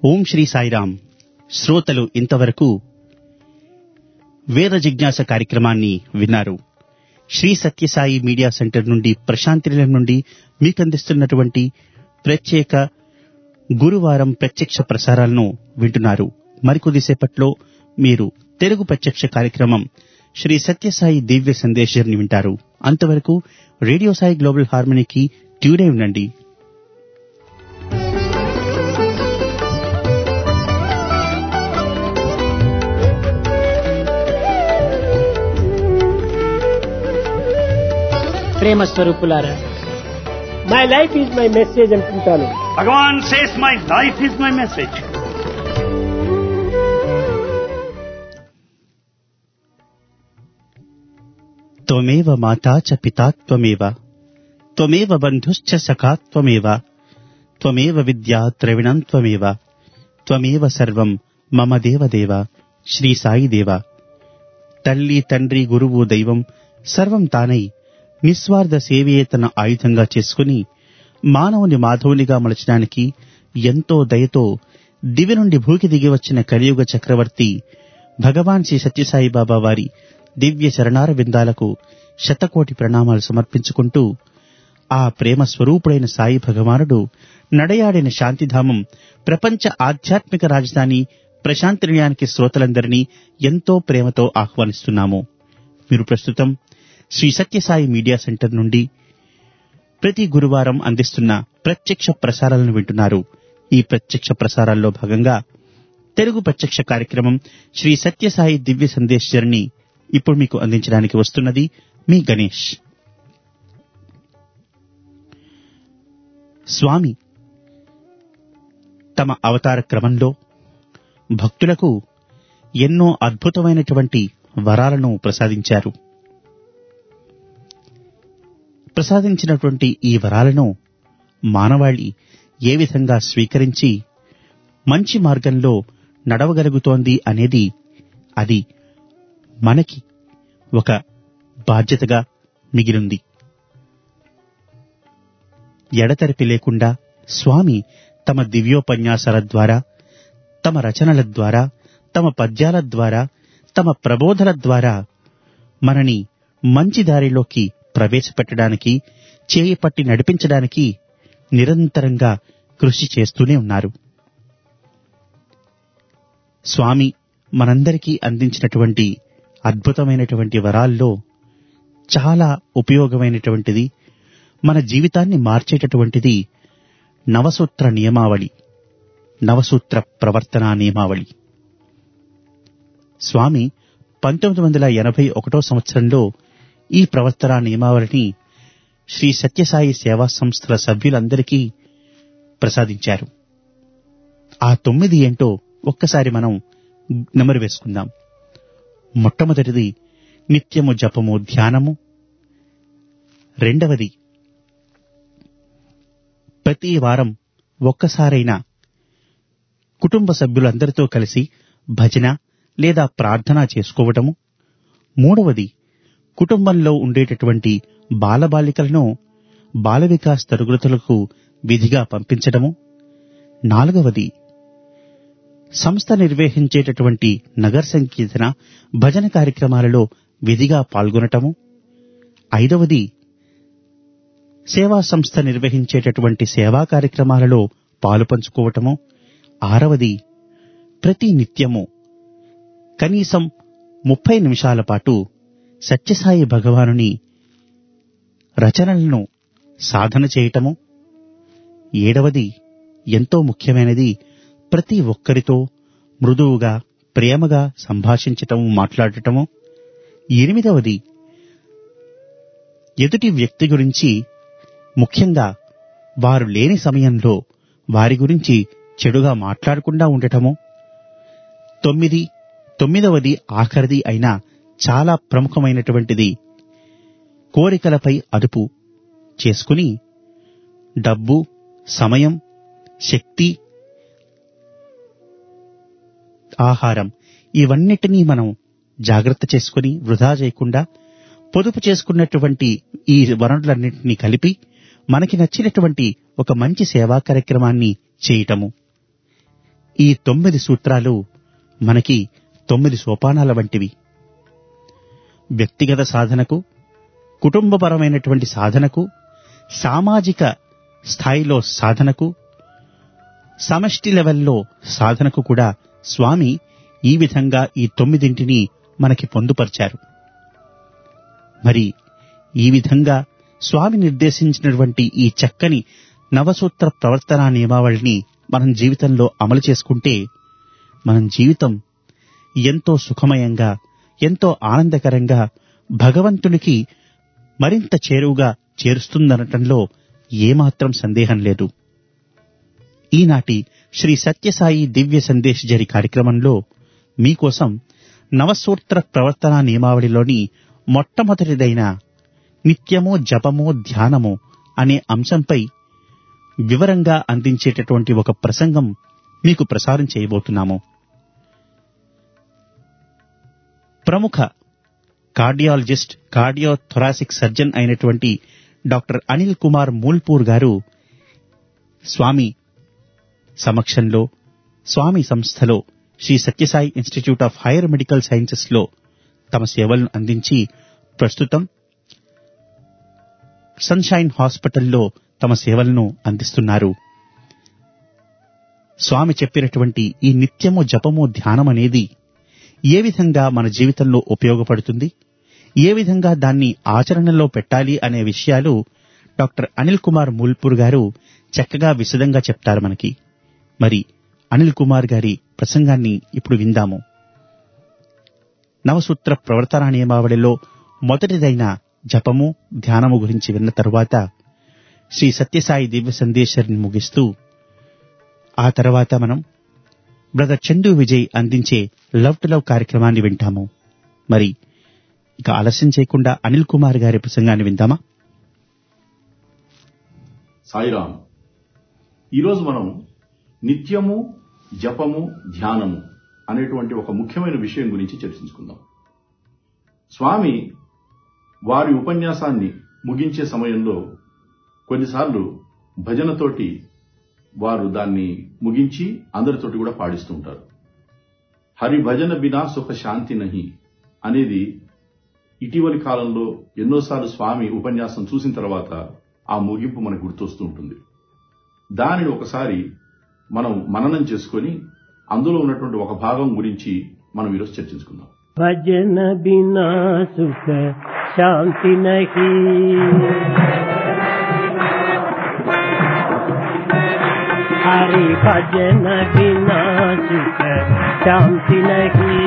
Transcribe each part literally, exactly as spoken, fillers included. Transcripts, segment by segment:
ఓం శ్రీ సాయిరాం. శ్రోతలు ఇంతవరకు వేద జిజ్ఞాస కార్యక్రమాన్ని విన్నారు. శ్రీ సత్యసాయి మీడియా సెంటర్ నుండి ప్రశాంతినిలయం నుండి మీకందిస్తున్నటువంటి ప్రత్యేక గురువారం ప్రత్యక్ష ప్రసారాలను వింటున్నారు. మరికొద్దిసేపట్లో మీరు తెలుగు ప్రత్యక్ష కార్యక్రమం శ్రీ సత్యసాయి దివ్య సందేశాన్ని వింటారు. అంతవరకు రేడియో సాయి గ్లోబల్ హార్మనీకి ట్యూనే ఉండండి. ప్రేమ స్వరూపులారా, my life is my message అంటుంటాను. Bhagavan says my life is my message. త్వమేవ మాతా చ పితా త్వమేవ, త్వమేవ బంధుశ్చ సఖా త్వమేవ, త్వమేవ విద్యా ద్రవిణం త్వమేవ, త్వమేవ సర్వం మమ దేవదేవ. శ్రీ సాయి దేవ. తల్లి, తండ్రి, గురువు, దైవం సర్వం తానై నిస్వార్థ సేవయే తన ఆయుధంగా చేసుకుని మానవుని మాధవునిగా మలచడానికి ఎంతో దయతో దివి నుండి భూకి దిగి వచ్చిన కలియుగ చక్రవర్తి భగవాన్ శ్రీ సత్యసాయి బాబా వారి దివ్య చరణార విందాలకు శతకోటి ప్రణామాలు సమర్పించుకుంటూ, ఆ ప్రేమ స్వరూపుడైన సాయి భగవానుడు నడయాడిన శాంతిధామం ప్రపంచ ఆధ్యాత్మిక రాజధాని ప్రశాంతి నిలయానికి శ్రోతలందరినీ ఎంతో ప్రేమతో ఆహ్వానిస్తున్నాము. మీరు ప్రస్తుతం శ్రీ సత్యసాయి మీడియా సెంటర్ నుండి ప్రతి గురువారం అందిస్తున్న ప్రత్యక్ష ప్రసారాలను వింటున్నారు. ఈ ప్రత్యక్ష ప్రసారాల్లో భాగంగా తెలుగు ప్రత్యక్ష కార్యక్రమం శ్రీ సత్యసాయి దివ్య సందేశాన్ని ఇప్పుడు మీకు అందించడానికి వస్తున్నది మీ గణేష్. స్వామి తమ అవతార క్రమంలో భక్తులకు ఎన్నో అద్భుతమైనటువంటి వరాలను ప్రసాదించారు. ప్రసాదించినటువంటి ఈ వరాలను మానవాళి ఏ విధంగా స్వీకరించి మంచి మార్గంలో నడవగలుగుతోంది అనేది అది మనకి ఒక బాధ్యతగా మిగిలింది. ఎడతెరిపి లేకుండా స్వామి తమ దివ్యోపన్యాసాల ద్వారా, తమ రచనల ద్వారా, తమ పద్యాల ద్వారా, తమ ప్రబోధల ద్వారా మనని మంచి దారిలోకి ప్రవేశపెట్టడానికి, చేయి పట్టి నడిపించడానికి నిరంతరంగా కృషి చేస్తూనే ఉన్నారు. స్వామి మనందరికీ అందించినటువంటి అద్భుతమైనటువంటి వరాల్లో చాలా ఉపయోగమైనటువంటిది, మన జీవితాన్ని మార్చేటటువంటిది నవసూత్ర నియమావళి, నవసూత్ర ప్రవర్తనా నియమావళి. స్వామి పంతొమ్మిది వందల ఎనభై ఒకటో సంవత్సరంలో ఈ ప్రవర్తనా నియమావళిని శ్రీ సత్యసాయి సేవా సంస్థల సభ్యులందరికీ ప్రసాదించారు. ఆ తొమ్మిది ఏంటో ఒక్కసారి మనం నెమరు వేసుకుందాం. మొట్టమొదటిది నిత్యము జపము ధ్యానము. రెండవది ప్రతి వారం ఒక్కసారైనా కుటుంబ సభ్యులందరితో కలిసి భజన లేదా ప్రార్థన చేసుకోవటము. మూడవది కుటుంబంలో ఉండేటటువంటి బాలబాలికలను బాల వికాస్ తరగతులకు విధిగా పంపించడము. నాలుగవది సంస్థ నిర్వహించేటటువంటి నగర సంకీర్తన భజన కార్యక్రమాలలో విధిగా పాల్గొనటము. ఐదవది సేవా సంస్థ నిర్వహించేటటువంటి సేవా కార్యక్రమాలలో పాలు పంచుకోవటము. ఆరవది ప్రతి నిత్యము కనీసం ముప్పై నిమిషాల పాటు సత్యసాయి భగవానుని రచనలను సాధన చేయటము. ఏడవది ఎంతో ముఖ్యమైనది, ప్రతి ఒక్కరితో మృదువుగా ప్రేమగా సంభాషించటము, మాట్లాడటము. ఎనిమిదవది ఎదుటి వ్యక్తి గురించి, ముఖ్యంగా వారు లేని సమయంలో వారి గురించి చెడుగా మాట్లాడకుండా ఉండటము. తొమ్మిది తొమ్మిదవది ఆఖరిది అయినా చాలా ప్రముఖమైనటువంటిది, కోరికలపై అదుపు చేసుకుని డబ్బు, సమయం, శక్తి, ఆహారం ఇవన్నిటినీ మనం జాగ్రత్త చేసుకుని వృధా చేయకుండా పొదుపు చేసుకున్నటువంటి ఈ వనరులన్నింటినీ కలిపి మనకి నచ్చినటువంటి ఒక మంచి సేవా కార్యక్రమాన్ని చేయటము. ఈ తొమ్మిది సూత్రాలు మనకి తొమ్మిది సోపానాల వంటివి. వ్యక్తిగత సాధనకు, కుటుంబపరమైనటువంటి సాధనకు, సామాజిక స్థాయిలో సాధనకు, సమష్టి లెవెల్లో సాధనకు కూడా స్వామి ఈ విధంగా ఈ తొమ్మిదింటిని మనకి పొందుపరిచారు. మరి ఈ విధంగా స్వామి నిర్దేశించినటువంటి ఈ చక్కని నవసూత్ర ప్రవర్తనా నియమావళిని మనం జీవితంలో అమలు చేసుకుంటే మనం జీవితం ఎంతో సుఖమయంగా, ఎంతో ఆనందకరంగా భగవంతునికి మరింత చేరువుగా చేరుస్తుందనటంలో ఏమాత్రం సందేహం లేదు. ఈనాటి శ్రీ సత్యసాయి దివ్య సందేశ్ జరి కార్యక్రమంలో మీకోసం నవసూత్ర ప్రవర్తనా నియమావళిలోని మొట్టమొదటిదైన నిత్యము జపము ధ్యానము అనే అంశంపై వివరంగా అందించేటటువంటి ఒక ప్రసంగం మీకు ప్రసారం చేయబోతున్నాము. ప్రముఖ కార్డియాలజిస్ట్, కార్డియో థొరాసిక్ సర్జన్ అయినటువంటి డాక్టర్ అనిల్ కుమార్ మూల్పూర్ గారు స్వామి సమక్షంలో, స్వామి సంస్థలో, Shri Sathya Sai institute of higher medical sciences లో తమ సేవలను అందించి ప్రస్తుతం సన్షైన్ హాస్పిటల్లో తమ సేవలను అందిస్తున్నారు. స్వామి చెప్పినటువంటి ఈ నిత్యము జపము ధ్యానం అనేది ఏ విధంగా మన జీవితంలో ఉపయోగపడుతుంది, ఏ విధంగా దాన్ని ఆచరణలో పెట్టాలి అనే విషయాలు డాక్టర్ అనిల్ కుమార్ మూల్పూర్ గారు చక్కగా విశదంగా చెప్తారు మనకి. మరి అనిల్ కుమార్ గారి ప్రసంగాన్ని ఇప్పుడు విందాము. నవసూత్ర ప్రవర్తనా నియమావళిలో మొదటిదైన జపము ధ్యానము గురించి విన్న తరువాత శ్రీ సత్యసాయి దివ్య సందేశాన్ని ముగిస్తూ ఆ తర్వాత మనం బ్రదర్ చందు విజయ్ అందించే లవ్ టు లవ్ కార్యక్రమాన్ని వింటాము. మరి ఇక ఆలస్యం చేయకుండా అనిల్ కుమార్ గారి ప్రసంగాన్ని విందామా? సాయిరాం. ఈరోజు మనం నిత్యము జపము ధ్యానము అనేటువంటి ఒక ముఖ్యమైన విషయం గురించి చర్చించుకుందాం. స్వామి వారి ఉపన్యాసాన్ని ముగించే సమయంలో కొన్నిసార్లు భజనతోటి వారు దాన్ని ముగించి అందరితోటి కూడా పాడిస్తూ ఉంటారు. హరి భజన బినా సుఖ శాంతి నహి అనేది ఇటీవలి కాలంలో ఎన్నోసార్లు స్వామి ఉపన్యాసం చూసిన తర్వాత ఆ ముగింపు మనకు గుర్తొస్తూ ఉంటుంది. దానిని ఒకసారి మనం మననం చేసుకొని అందులో ఉన్నటువంటి ఒక భాగం గురించి మనం ఈరోజు చర్చించుకుందాం. భజన బినా సుఖ శాంతి నహి, హరి భజన బినా సుఖ శాంతి నహి,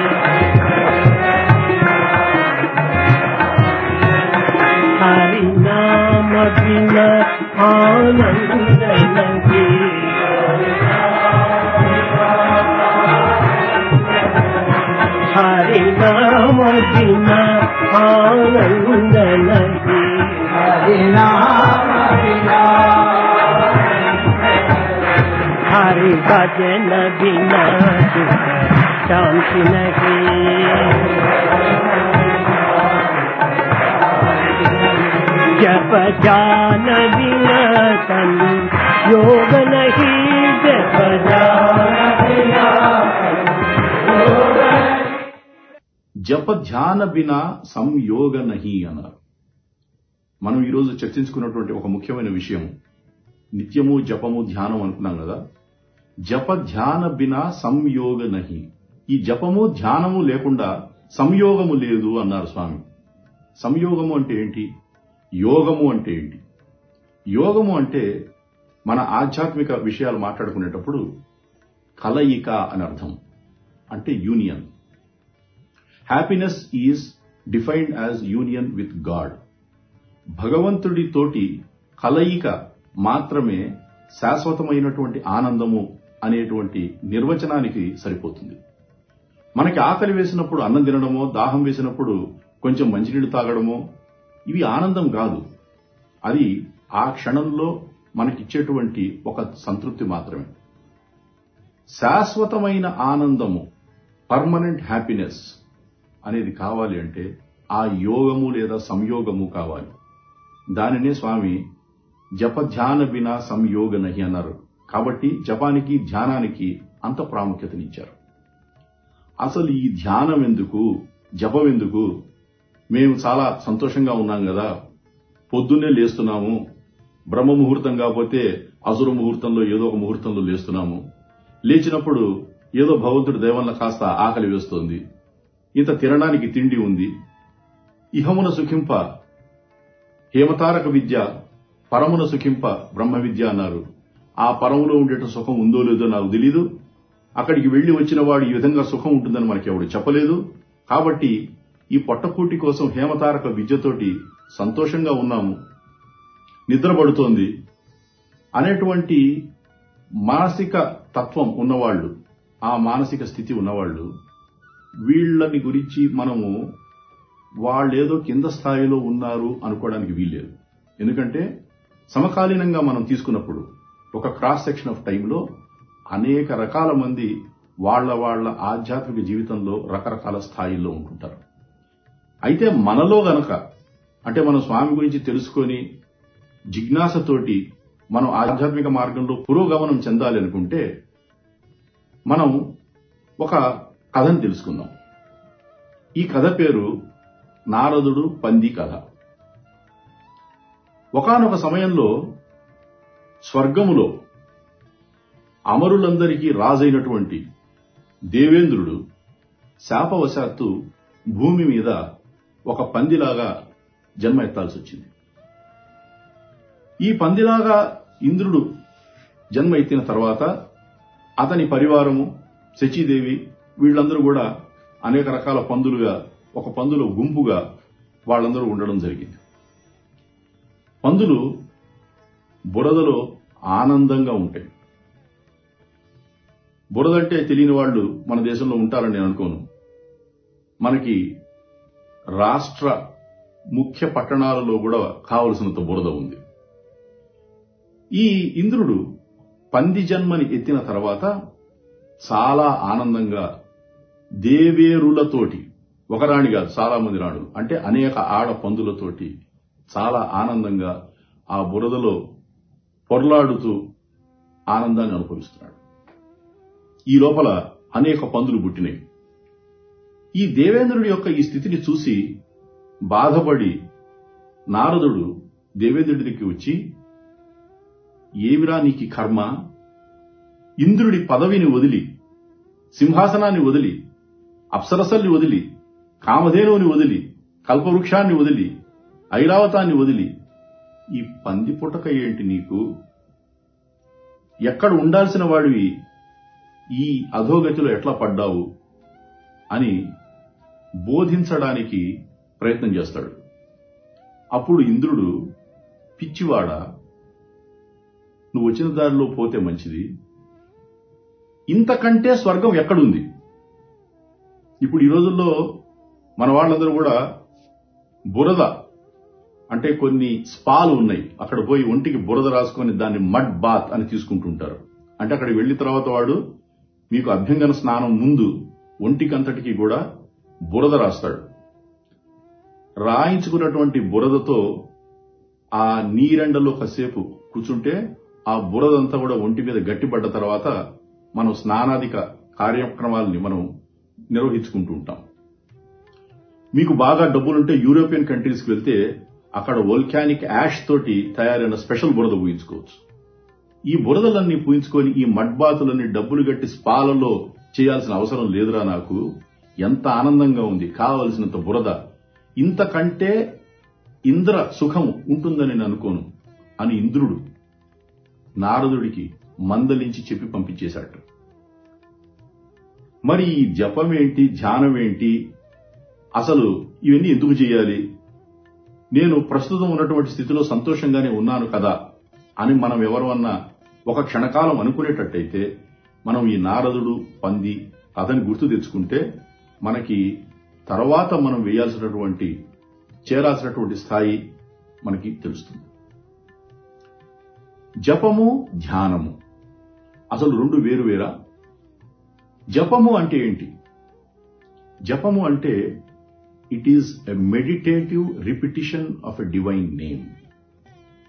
హరి నామ బినా ఆనంద నహి, హరి నామ బినా ఆనంద నహి, హరి నామ బినా, హరి భజన బినా సుఖ శాంతి నహి, జప ధ్యాన బినా సంయోగ నహి, జప ధ్యాన బినా జప ధ్యాన బినా సంయోగ నహి అన్నారు. మనం ఈరోజు చర్చించుకున్నటువంటి ఒక ముఖ్యమైన విషయం నిత్యము జపము ధ్యానం అనుకున్నాం కదా. జప ధ్యాన బినా సంయోగ నహి. ఈ జపము ధ్యానము లేకుండా సంయోగము లేదు అన్నారు స్వామి. సంయోగము అంటే ఏంటి? యోగము అంటే ఏంటి? యోగము అంటే మన ఆధ్యాత్మిక విషయాలు మాట్లాడుకునేటప్పుడు కలయిక అని అర్థం, అంటే union. Happiness is defined as union with God. భగవంతుడితోటి కలయిక మాత్రమే శాశ్వతమైనటువంటి ఆనందము అనేటువంటి నిర్వచనానికి సరిపోతుంది. మనకి ఆకలి వేసినప్పుడు అన్నం తినడమో, దాహం వేసినప్పుడు కొంచెం మంచినీళ్ళు తాగడమో ఇవి ఆనందం కాదు. అది ఆ క్షణంలో మనకిచ్చేటువంటి ఒక సంతృప్తి మాత్రమే. శాశ్వతమైన ఆనందము, పర్మనెంట్ హ్యాపీనెస్ అనేది కావాలి అంటే ఆ యోగము లేదా సంయోగము కావాలి. దానినే స్వామి జప ధ్యాన బినా సంయోగ నహి అన్నారు. కాబట్టి జపానికి ధ్యానానికి అంత ప్రాముఖ్యతనిచ్చారు. అసలు ఈ ధ్యానం ఎందుకు, జపం ఎందుకు? మేము చాలా సంతోషంగా ఉన్నాం కదా, పొద్దున్నే లేస్తున్నాము, బ్రహ్మ ముహూర్తం కాకపోతే అసుర ముహూర్తంలో ఏదో ఒక ముహూర్తంలో లేస్తున్నాము. లేచినప్పుడు ఏదో భగవంతుడి దయవల్ల కాస్త ఆకలి వేస్తోంది, ఇంత తినడానికి తిండి ఉంది. ఇహమున సుఖింప హేమతారక విద్య, పరమున సుఖింప బ్రహ్మ విద్య అన్నారు. ఆ పరములో ఉండేట సుఖం ఉందో లేదో నాకు తెలీదు. అక్కడికి వెళ్లి వచ్చిన వాడు ఈ విధంగా సుఖం ఉంటుందని మనకెవడు చెప్పలేదు. కాబట్టి ఈ పొట్టకూటి కోసం హేమతారక విద్యతోటి సంతోషంగా ఉన్నాము, నిద్రపడుతోంది అనేటువంటి మానసిక తత్వం ఉన్నవాళ్లు, ఆ మానసిక స్థితి ఉన్నవాళ్లు, వీళ్ళని గురించి మనము వాళ్ళేదో కింద స్థాయిలో ఉన్నారు అనుకోవడానికి వీల్లేదు. ఎందుకంటే సమకాలీనంగా మనం తీసుకున్నప్పుడు ఒక క్రాస్ సెక్షన్ ఆఫ్ టైంలో అనేక రకాల మంది వాళ్ల వాళ్ల ఆధ్యాత్మిక జీవితంలో రకరకాల స్థాయిల్లో ఉంటుంటారు. అయితే మనలో గనక, అంటే మనం స్వామి గురించి తెలుసుకొని జిజ్ఞాసతోటి మనం ఆధ్యాత్మిక మార్గంలో పురోగమనం చెందాలి అనుకుంటే మనం ఒక కథను తెలుసుకుందాం. ఈ కథ పేరు నారదుడు పంది కథ. ఒకానొక సమయంలో స్వర్గములో అమరులందరికీ రాజైనటువంటి దేవేంద్రుడు శాపవశాత్తు భూమి మీద ఒక పందిలాగా జన్మ ఎత్తాల్సి వచ్చింది. ఈ పందిలాగా ఇంద్రుడు జన్మ ఎత్తిన తర్వాత అతని పరివారము, శచీదేవి, వీళ్ళందరూ కూడా అనేక రకాల పందులుగా, ఒక పందులో గుంపుగా వాళ్ళందరూ ఉండడం జరిగింది. పందులు బురదలో ఆనందంగా ఉంటాయి. బురదంటే తెలియని వాళ్ళు మన దేశంలో ఉంటారని నేను అనుకోను. మనకి రాష్ట్ర ముఖ్య పట్టణాలలో కూడా కావలసినంత బురద ఉంది. ఈ ఇంద్రుడు పంది జన్మని ఎత్తిన తర్వాత చాలా ఆనందంగా దేవేరులతోటి, ఒక రాణి కాదు చాలా మంది రాణులు, అంటే అనేక ఆడ పందులతోటి చాలా ఆనందంగా ఆ బురదలో పొర్లాడుతూ ఆనందాన్ని అనుభవిస్తున్నాడు. ఈ లోపల అనేక పందులు పుట్టినాయి. ఈ దేవేంద్రుడి యొక్క ఈ స్థితిని చూసి బాధపడి నారదుడు దేవేంద్రుడి దగ్గరికి వచ్చి, ఏమిరా నీకి కర్మ? ఇంద్రుడి పదవిని వదిలి, సింహాసనాన్ని వదిలి, అప్సరసల్ని వదిలి, కామధేనువుని వదిలి, కల్పవృక్షాన్ని వదిలి, ఐరావతాన్ని వదిలి ఈ పంది పుటక ఏంటి నీకు? ఎక్కడ ఉండాల్సిన వాడివి ఈ అధోగతిలో ఎట్లా పడ్డావు అని బోధించడానికి ప్రయత్నం చేస్తాడు. అప్పుడు ఇంద్రుడు, పిచ్చివాడా, నువ్వు వచ్చిన దారిలో పోతే మంచిది, ఇంతకంటే స్వర్గం ఎక్కడుంది? ఇప్పుడు ఈ రోజుల్లో మన వాళ్ళందరూ కూడా బురద, అంటే కొన్ని స్పాలు ఉన్నాయి, అక్కడ పోయి ఒంటికి బురద రాసుకొని దాన్ని మడ్ బాత్ అని తీసుకుంటుంటారు. అంటే అక్కడికి వెళ్లిన తర్వాత వాడు మీకు అభ్యంగన స్నానం ముందు ఒంటికంతటికి కూడా బురద రాస్తాడు. రాయించుకున్నటువంటి బురదతో ఆ నీరెండలో కాసేపు కూర్చుంటే ఆ బురదంతా కూడా ఒంటి మీద గట్టిపడ్డ తర్వాత మనం స్నానాధిక కార్యక్రమాలని మనం నిర్వహించుకుంటూ ఉంటాం. మీకు బాగా డబ్బులుంటే యూరోపియన్ కంట్రీస్కి వెళ్తే అక్కడ వోల్కానిక్ యాష్ తోటి తయారైన స్పెషల్ బురద పూయించుకోవచ్చు. ఈ బురదలన్నీ పూయించుకొని ఈ మడ్బాతులన్నీ డబ్బులు గట్టి స్పాలలో చేయాల్సిన అవసరం లేదురా నాకు, ఎంత ఆనందంగా ఉంది, కావలసినంత బురద, ఇంతకంటే ఇంద్ర సుఖం ఉంటుందని నేను అనుకోను అని ఇంద్రుడు నారదుడికి మందలించి చెప్పి పంపించేశాడు. మరి ఈ జపం ఏంటి, ధ్యానం ఏంటి, అసలు ఇవన్నీ ఎందుకు చేయాలి, నేను ప్రస్తుతం ఉన్నటువంటి స్థితిలో సంతోషంగానే ఉన్నాను కదా అని మనం ఎవరన్నా ఒక క్షణకాలం అనుకునేటట్టయితే మనం ఈ నారదుడు పంది కథని గుర్తు తెచ్చుకుంటే మనకి తర్వాత మనం వేయాల్సినటువంటి చేరాల్సినటువంటి స్థాయి మనకి తెలుస్తుంది. జపము, ధ్యానము అసలు రెండు వేరు వేరా? జపము అంటే ఏంటి? జపము అంటే it is a meditative repetition of a divine name.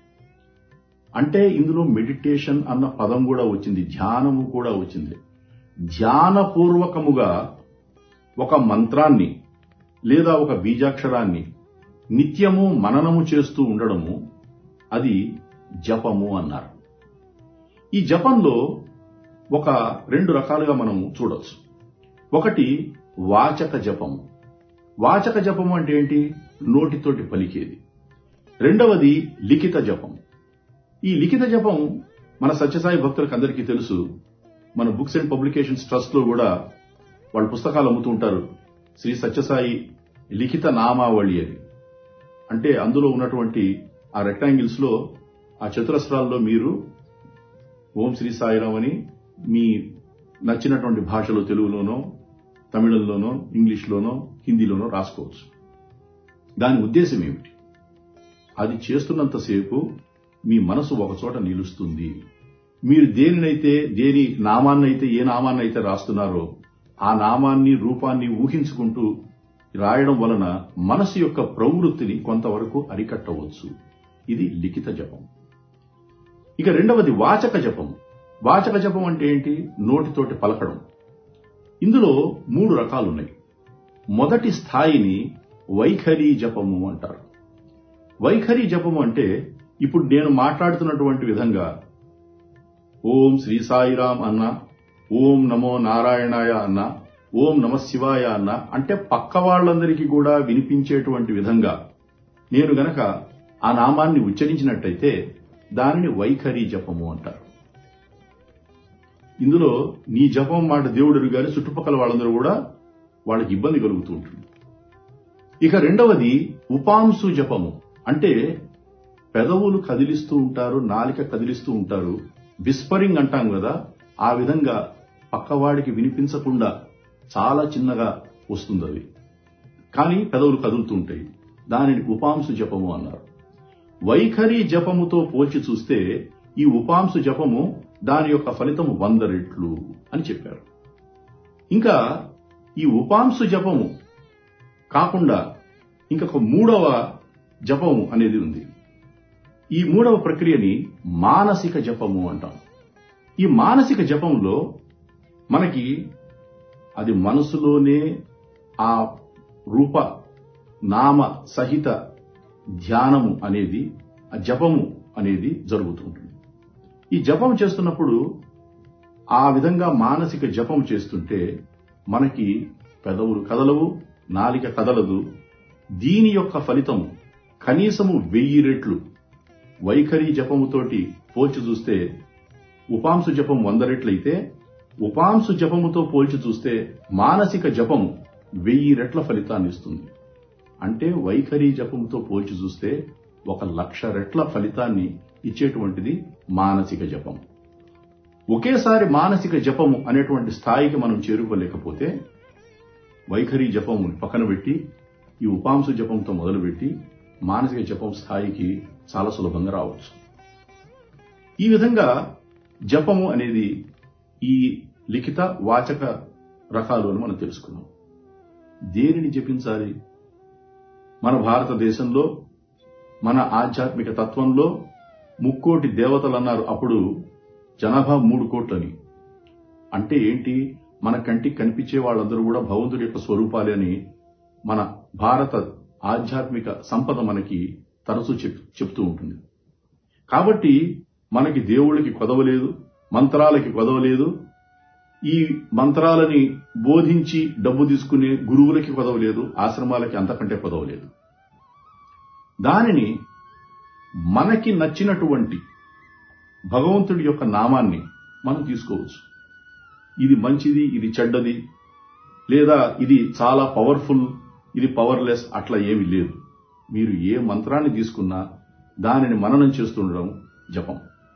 అంటే ఇందులో మెడిటేషన్ అన్న పదం కూడా వచ్చింది, ధ్యానము కూడా వచ్చింది. ధ్యానపూర్వకముగా ఒక మంత్రాన్ని లేదా ఒక బీజాక్షరాన్ని నిత్యము మననము చేస్తూ ఉండడము అది జపము అన్నారు. ఈ జపంలో ఒక రెండు రకాలుగా మనం చూడొచ్చు. ఒకటి వాచక జపము. వాచక జపము అంటే ఏంటి? నోటితోటి పలికేది. రెండవది లిఖిత జపం. ఈ లిఖిత జపం మన సత్యసాయి భక్తులకు అందరికీ తెలుసు. మన బుక్స్ అండ్ పబ్లికేషన్స్ ట్రస్ట్ లో కూడా వాళ్ళు పుస్తకాలు అమ్ముతూ ఉంటారు. శ్రీ సత్యసాయి లిఖిత నామావళి అని. అంటే అందులో ఉన్నటువంటి ఆ రెక్టాంగిల్స్ లో, ఆ చతురస్రాల్లో మీరు ఓం శ్రీ సాయిరామ్ అని మీ నచ్చినటువంటి భాషలో, తెలుగులోనో తమిళంలోనో ఇంగ్లీష్లోనో హిందీలోనో రాసుకోవచ్చు. దాని ఉద్దేశం ఏమిటి? అది చేస్తున్నంతసేపు మీ మనసు ఒకచోట నిలుస్తుంది. మీరు దేనినైతే, దేని నామాన్నైతే, ఏ నామాన్నైతే రాస్తున్నారో ఆ నామాన్ని, రూపాన్ని ఊహించుకుంటూ రాయడం వలన మనసు యొక్క ప్రవృత్తిని కొంతవరకు అరికట్టవచ్చు. ఇది లిఖిత జపం. ఇక రెండవది వాచక జపం. వాచక జపం అంటే ఏంటి? నోటితోటి పలకడం. ఇందులో మూడు రకాలున్నాయి. మొదటి స్థాయిని వైఖరి జపము అంటారు. వైఖరి జపము అంటే ఇప్పుడు నేను మాట్లాడుతున్నటువంటి విధంగా ఓం శ్రీ సాయిరామ్ అన్న, ఓం నమో నారాయణాయ అన్న, ఓం నమ శివాయ అన్న అంటే పక్క వాళ్ళందరికీ కూడా వినిపించేటువంటి విధంగా నేను గనక ఆ నామాన్ని ఉచ్చరించినట్టయితే దానిని వైఖరి జపము అంటారు. ఇందులో నీ జపం మాట దేవుడు గారి చుట్టుపక్కల వాళ్ళందరూ కూడా వాళ్ళకి ఇబ్బంది కలుగుతూ ఉంటుంది. ఇక రెండవది ఉపాంశు జపము. అంటే పెదవులు కదిలిస్తూ ఉంటారు, నాలిక కదిలిస్తూ ఉంటారు, విస్పరింగ్ అంటాం కదా, ఆ విధంగా పక్కవాడికి వినిపించకుండా చాలా చిన్నగా వస్తుంది అది, కానీ పెదవులు కదులుతూ ఉంటాయి. దానిని ఉపాంశు జపము అన్నారు. వైఖరి జపముతో పోల్చి చూస్తే ఈ ఉపాంశు జపము దాని యొక్క ఫలితము వంద రెట్లు అని చెప్పారు. ఇంకా ఈ ఉపాంశు జపము కాకుండా ఇంకొక మూడవ జపము అనేది ఉంది. ఈ మూడవ ప్రక్రియని మానసిక జపము అంటాం. ఈ మానసిక జపంలో మనకి అది మనసులోనే ఆ రూప నామ సహిత ధ్యానము అనేది, ఆ జపము అనేది జరుగుతూ ఉంటుంది. ఈ జపం చేస్తున్నప్పుడు ఆ విధంగా మానసిక జపం చేస్తుంటే మనకి పెదవులు కదలవు, నాలిక కదలదు. దీని యొక్క ఫలితము కనీసము వెయ్యి రెట్లు. వైఖరి జపముతోటి పోల్చి చూస్తే ఉపాంశు జపం వంద రెట్లయితే, ఉపాంశు జపముతో పోల్చి చూస్తే మానసిక జపము వెయ్యి రెట్ల ఫలితాన్ని ఇస్తుంది. అంటే వైఖరి జపముతో పోల్చి చూస్తే ఒక లక్ష రెట్ల ఫలితాన్ని ఇచ్చేటువంటిది మానసిక జపం. ఒకేసారి మానసిక జపము అనేటువంటి స్థాయికి మనం చేరుకోలేకపోతే వైఖరి జపము పక్కన పెట్టి ఈ ఉపాంశు జపంతో మొదలుపెట్టి మానసిక జపం స్థాయికి చాలా సులభంగా రావచ్చు. ఈ విధంగా జపము అనేది ఈ లిఖిత వాచక రకాలు అని మనం తెలుసుకున్నాం. దేనిని జపించాలి? మన భారతదేశంలో మన ఆధ్యాత్మిక తత్వంలో ముక్కోటి దేవతలు అన్నారు. అప్పుడు జనాభా మూడు కోట్లని. అంటే ఏంటి? మన కంటికి కనిపించే వాళ్ళందరూ కూడా భగవంతుడి యొక్క స్వరూపాలే అని మన భారత ఆధ్యాత్మిక సంపద మనకి తరచూ చెప్తూ ఉంటుంది. కాబట్టి మనకి దేవుళ్ళకి కొదవలేదు, మంత్రాలకి కొదవలేదు, ఈ మంత్రాలని బోధించి డబ్బు తీసుకునే గురువులకి కొదవలేదు, ఆశ్రమాలకి అంతకంటే కొదవలేదు. దానిని మనకి నచ్చినటువంటి భగవంతుడి యొక్క నామాన్ని మనం తీసుకోవచ్చు. ఇది మంచిది, ఇది చెడ్డది, లేదా ఇది చాలా పవర్ఫుల్, ఇది పవర్లెస్, అట్లా ఏమీ లేదు. మీరు ఏ మంత్రాన్ని తీసుకున్నా దానిని మననం చేస్తుండడం జపం.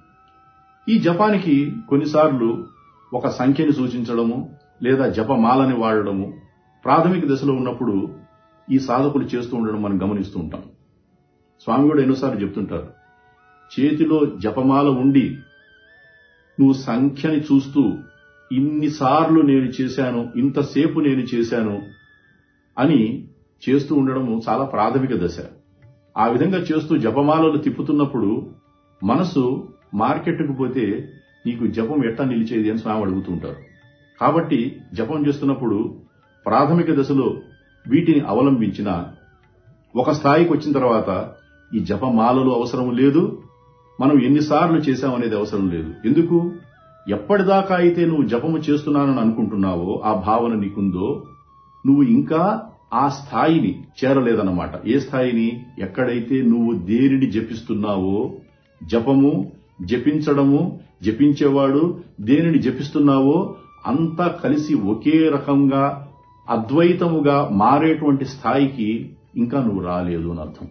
ఈ జపానికి కొన్నిసార్లు ఒక సంఖ్యని సూచించడము లేదా జపమాలని వాడడము ప్రాథమిక దశలో ఉన్నప్పుడు ఈ సాధకులు చేస్తూ ఉండడం మనం గమనిస్తూ ఉంటాం. స్వామి కూడా ఎన్నోసార్లు చెప్తుంటారు, చేతిలో జపమాల ఉండి నువ్వు సంఖ్యని చూస్తూ ఇన్నిసార్లు నేను చేశాను, ఇంతసేపు నేను చేశాను అని చేస్తూ ఉండడము చాలా ప్రాథమిక దశ. ఆ విధంగా చేస్తూ జపమాలలు తిప్పుతున్నప్పుడు మనసు మార్కెట్కు పోతే నీకు జపం ఎట్లా నిలిచేది అని స్వామి అడుగుతుంటారు. కాబట్టి జపం చేస్తున్నప్పుడు ప్రాథమిక దశలో వీటిని అవలంబించిన ఒక స్థాయికి వచ్చిన తర్వాత ఈ జపమాలలు అవసరం లేదు, మనం ఎన్నిసార్లు చేశామనేది అవసరం లేదు. ఎందుకు? ఎప్పటిదాకా అయితే నువ్వు జపము చేస్తున్నానని అనుకుంటున్నావో, ఆ భావన నీకుందో, నువ్వు ఇంకా ఆ స్థాయిని చేరలేదన్నమాట. ఏ స్థాయిని? ఎక్కడైతే నువ్వు దేనిని జపిస్తున్నావో, జపము, జపించడము, జపించేవాడు దేనిని జపిస్తున్నావో అంతా కలిసి ఒకే రకంగా అద్వైతముగా మారేటువంటి స్థాయికి ఇంకా నువ్వు రాలేదు అని అర్థం.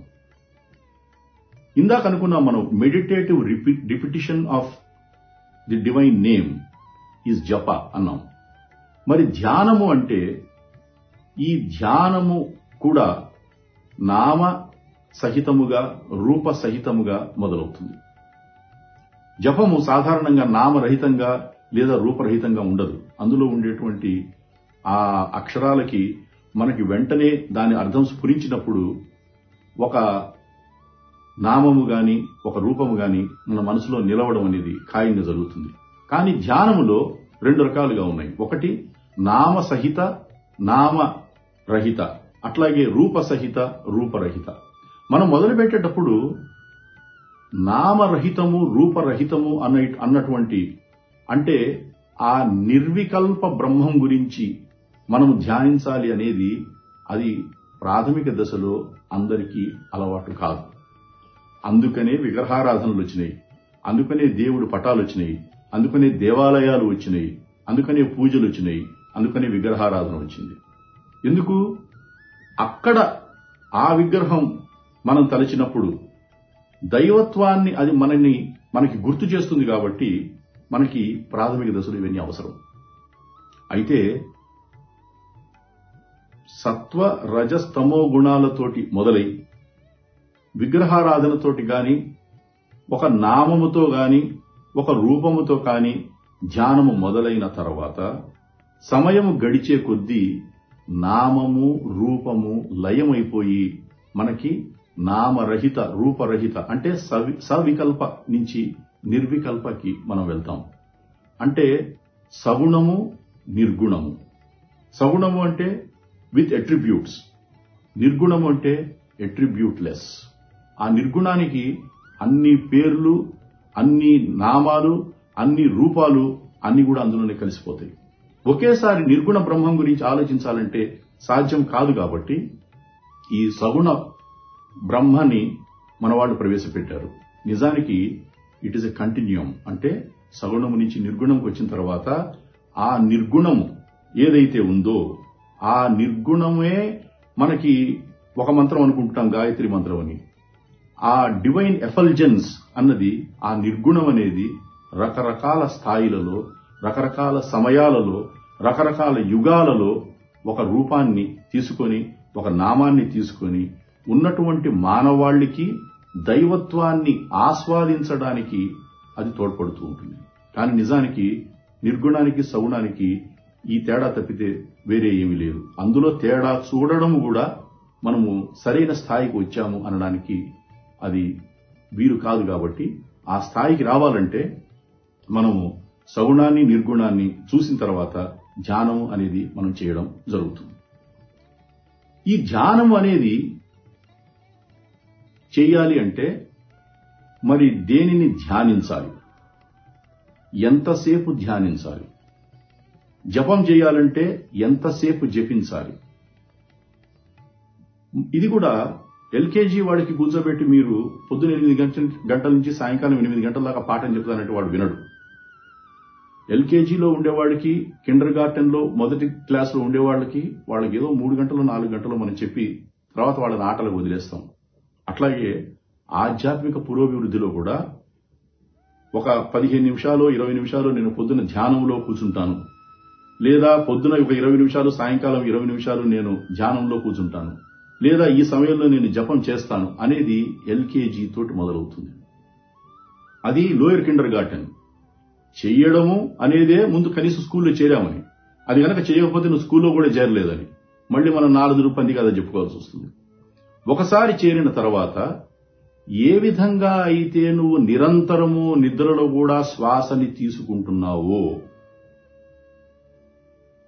ఇందాక అనుకున్నాం మనం, meditative repetition of the divine name is జప అన్నాం. మరి ధ్యానము అంటే, ఈ ధ్యానము కూడా నామ సహితముగా రూప సహితముగా మొదలవుతుంది. జపము సాధారణంగా నామరహితంగా లేదా రూపరహితంగా ఉండదు. అందులో ఉండేటువంటి ఆ అక్షరాలకి మనకి వెంటనే దాని అర్థం స్ఫురించినప్పుడు ఒక నామము గాని ఒక రూపము గాని మన మనసులో నిలవడం అనేది ఖాయంగా జరుగుతుంది. కానీ ధ్యానములో రెండు రకాలుగా ఉన్నాయి. ఒకటి నామ సహిత, నామ రహిత, అట్లాగే రూప సహిత, రూపరహిత. మనం మొదలు పెట్టేటప్పుడు నామరహితము, రూపరహితము అన్న అన్నటువంటి అంటే ఆ నిర్వికల్ప బ్రహ్మం గురించి మనం ధ్యానించాలి అనేది అది ప్రాథమిక దశలో అందరికీ అలవాటు కాదు. అందుకనే విగ్రహారాధనలు వచ్చినాయి, అందుకనే దేవుడు పటాలు వచ్చినాయి, అందుకనే దేవాలయాలు వచ్చినాయి, అందుకనే పూజలు వచ్చినాయి, అందుకనే విగ్రహారాధన వచ్చింది. ఎందుకు? అక్కడ ఆ విగ్రహం మనం తలచినప్పుడు దైవత్వాన్ని అది మనని మనకి గుర్తు చేస్తుంది. కాబట్టి మనకి ప్రాథమిక దశలు ఇవన్నీ అవసరం. అయితే సత్వ రజస్తమో గుణాలతోటి మొదలై విగ్రహారాధనతోటి గాని, ఒక నామముతో గాని, ఒక రూపముతో కాని ధ్యానము మొదలైన తర్వాత సమయము గడిచే కొద్దీ నామము రూపము లయమైపోయి మనకి నామరహిత, రూపరహిత అంటే సవి సవికల్ప నుంచి నిర్వికల్పకి మనం వెళ్తాం. అంటే సగుణము, నిర్గుణము. సగుణము అంటే విత్ అట్రిబ్యూట్స్, నిర్గుణము అంటే అట్రిబ్యూట్లెస్. ఆ నిర్గుణానికి అన్ని పేర్లు, అన్ని నామాలు, అన్ని రూపాలు అన్ని కూడా అందులోనే కలిసిపోతాయి. ఒకేసారి నిర్గుణ బ్రహ్మం గురించి ఆలోచించాలంటే సాధ్యం కాదు. కాబట్టి ఈ సగుణ బ్రహ్మని మన వాళ్ళు ప్రవేశపెట్టారు. నిజానికి ఇట్ ఈస్ ఎ కంటిన్యూమ్. అంటే సగుణము నుంచి నిర్గుణంకి వచ్చిన తర్వాత ఆ నిర్గుణము ఏదైతే ఉందో ఆ నిర్గుణమే మనకి ఒక మంత్రం అనుకుంటాం, గాయత్రి మంత్రం అని. ఆ డివైన్ ఎఫల్జెన్స్ అన్నది, ఆ నిర్గుణం అనేది రకరకాల స్థాయిలలో, రకరకాల సమయాలలో, రకరకాల యుగాలలో ఒక రూపాన్ని తీసుకొని, ఒక నామాన్ని తీసుకొని ఉన్నటువంటి మానవాళికి దైవత్వాన్ని ఆస్వాదించడానికి అది తోడ్పడుతూ ఉంటుంది. కానీ నిజానికి నిర్గుణానికి సగుణానికి ఈ తేడా తప్పితే వేరే ఏమీ లేదు. అందులో తేడా చూడడం కూడా మనము సరైన స్థాయికి వచ్చాము అనడానికి అది వీలు కాదు. కాబట్టి ఆ స్థాయికి రావాలంటే మనము సగుణాన్ని నిర్గుణాన్ని చూసిన తర్వాత ధ్యానం అనేది మనం చేయడం జరుగుతుంది. ఈ ధ్యానం అనేది చేయాలి అంటే మరి దేనిని ధ్యానించాలి, ఎంతసేపు ధ్యానించాలి, జపం చేయాలంటే ఎంతసేపు జపించాలి. ఇది కూడా ఎల్కేజీ వాడికి కూర్చోబెట్టి మీరు పొద్దున ఎనిమిది గంటల నుంచి సాయంకాలం ఎనిమిది గంటల దాకా పాఠం చెప్తానంటే వాడు వినడు. ఎల్కేజీలో ఉండేవాడికి, కిండర్ గార్టెన్ లో మొదటి క్లాసులో ఉండేవాళ్ళకి వాళ్ళకి ఏదో మూడు గంటలు నాలుగు గంటలు మనం చెప్పి తర్వాత వాళ్ళని ఆటలకు వదిలేస్తాం. అట్లాగే ఆధ్యాత్మిక పురోభివృద్ధిలో కూడా ఒక పదిహేను నిమిషాలు ఇరవై నిమిషాలు నేను పొద్దున ధ్యానంలో కూర్చుంటాను, లేదా పొద్దున ఒక ఇరవై నిమిషాలు సాయంకాలం ఇరవై నిమిషాలు నేను ధ్యానంలో కూర్చుంటాను, లేదా ఈ సమయంలో నేను జపం చేస్తాను అనేది ఎల్కేజీ తోటి మొదలవుతుంది. అది లోయర్ కిండర్ గార్టెన్. చెయ్యడము అనేదే ముందు కనీసం స్కూల్లో చేరామని, అది కనుక చేయకపోతే నువ్వు స్కూల్లో కూడా చేరలేదని మళ్ళీ మనం నాలుగు పంది కదా చెప్పుకోవాల్సి వస్తుంది. ఒకసారి చేరిన తర్వాత ఏ విధంగా అయితే నువ్వు నిరంతరము నిద్రలో కూడా శ్వాసని తీసుకుంటున్నావో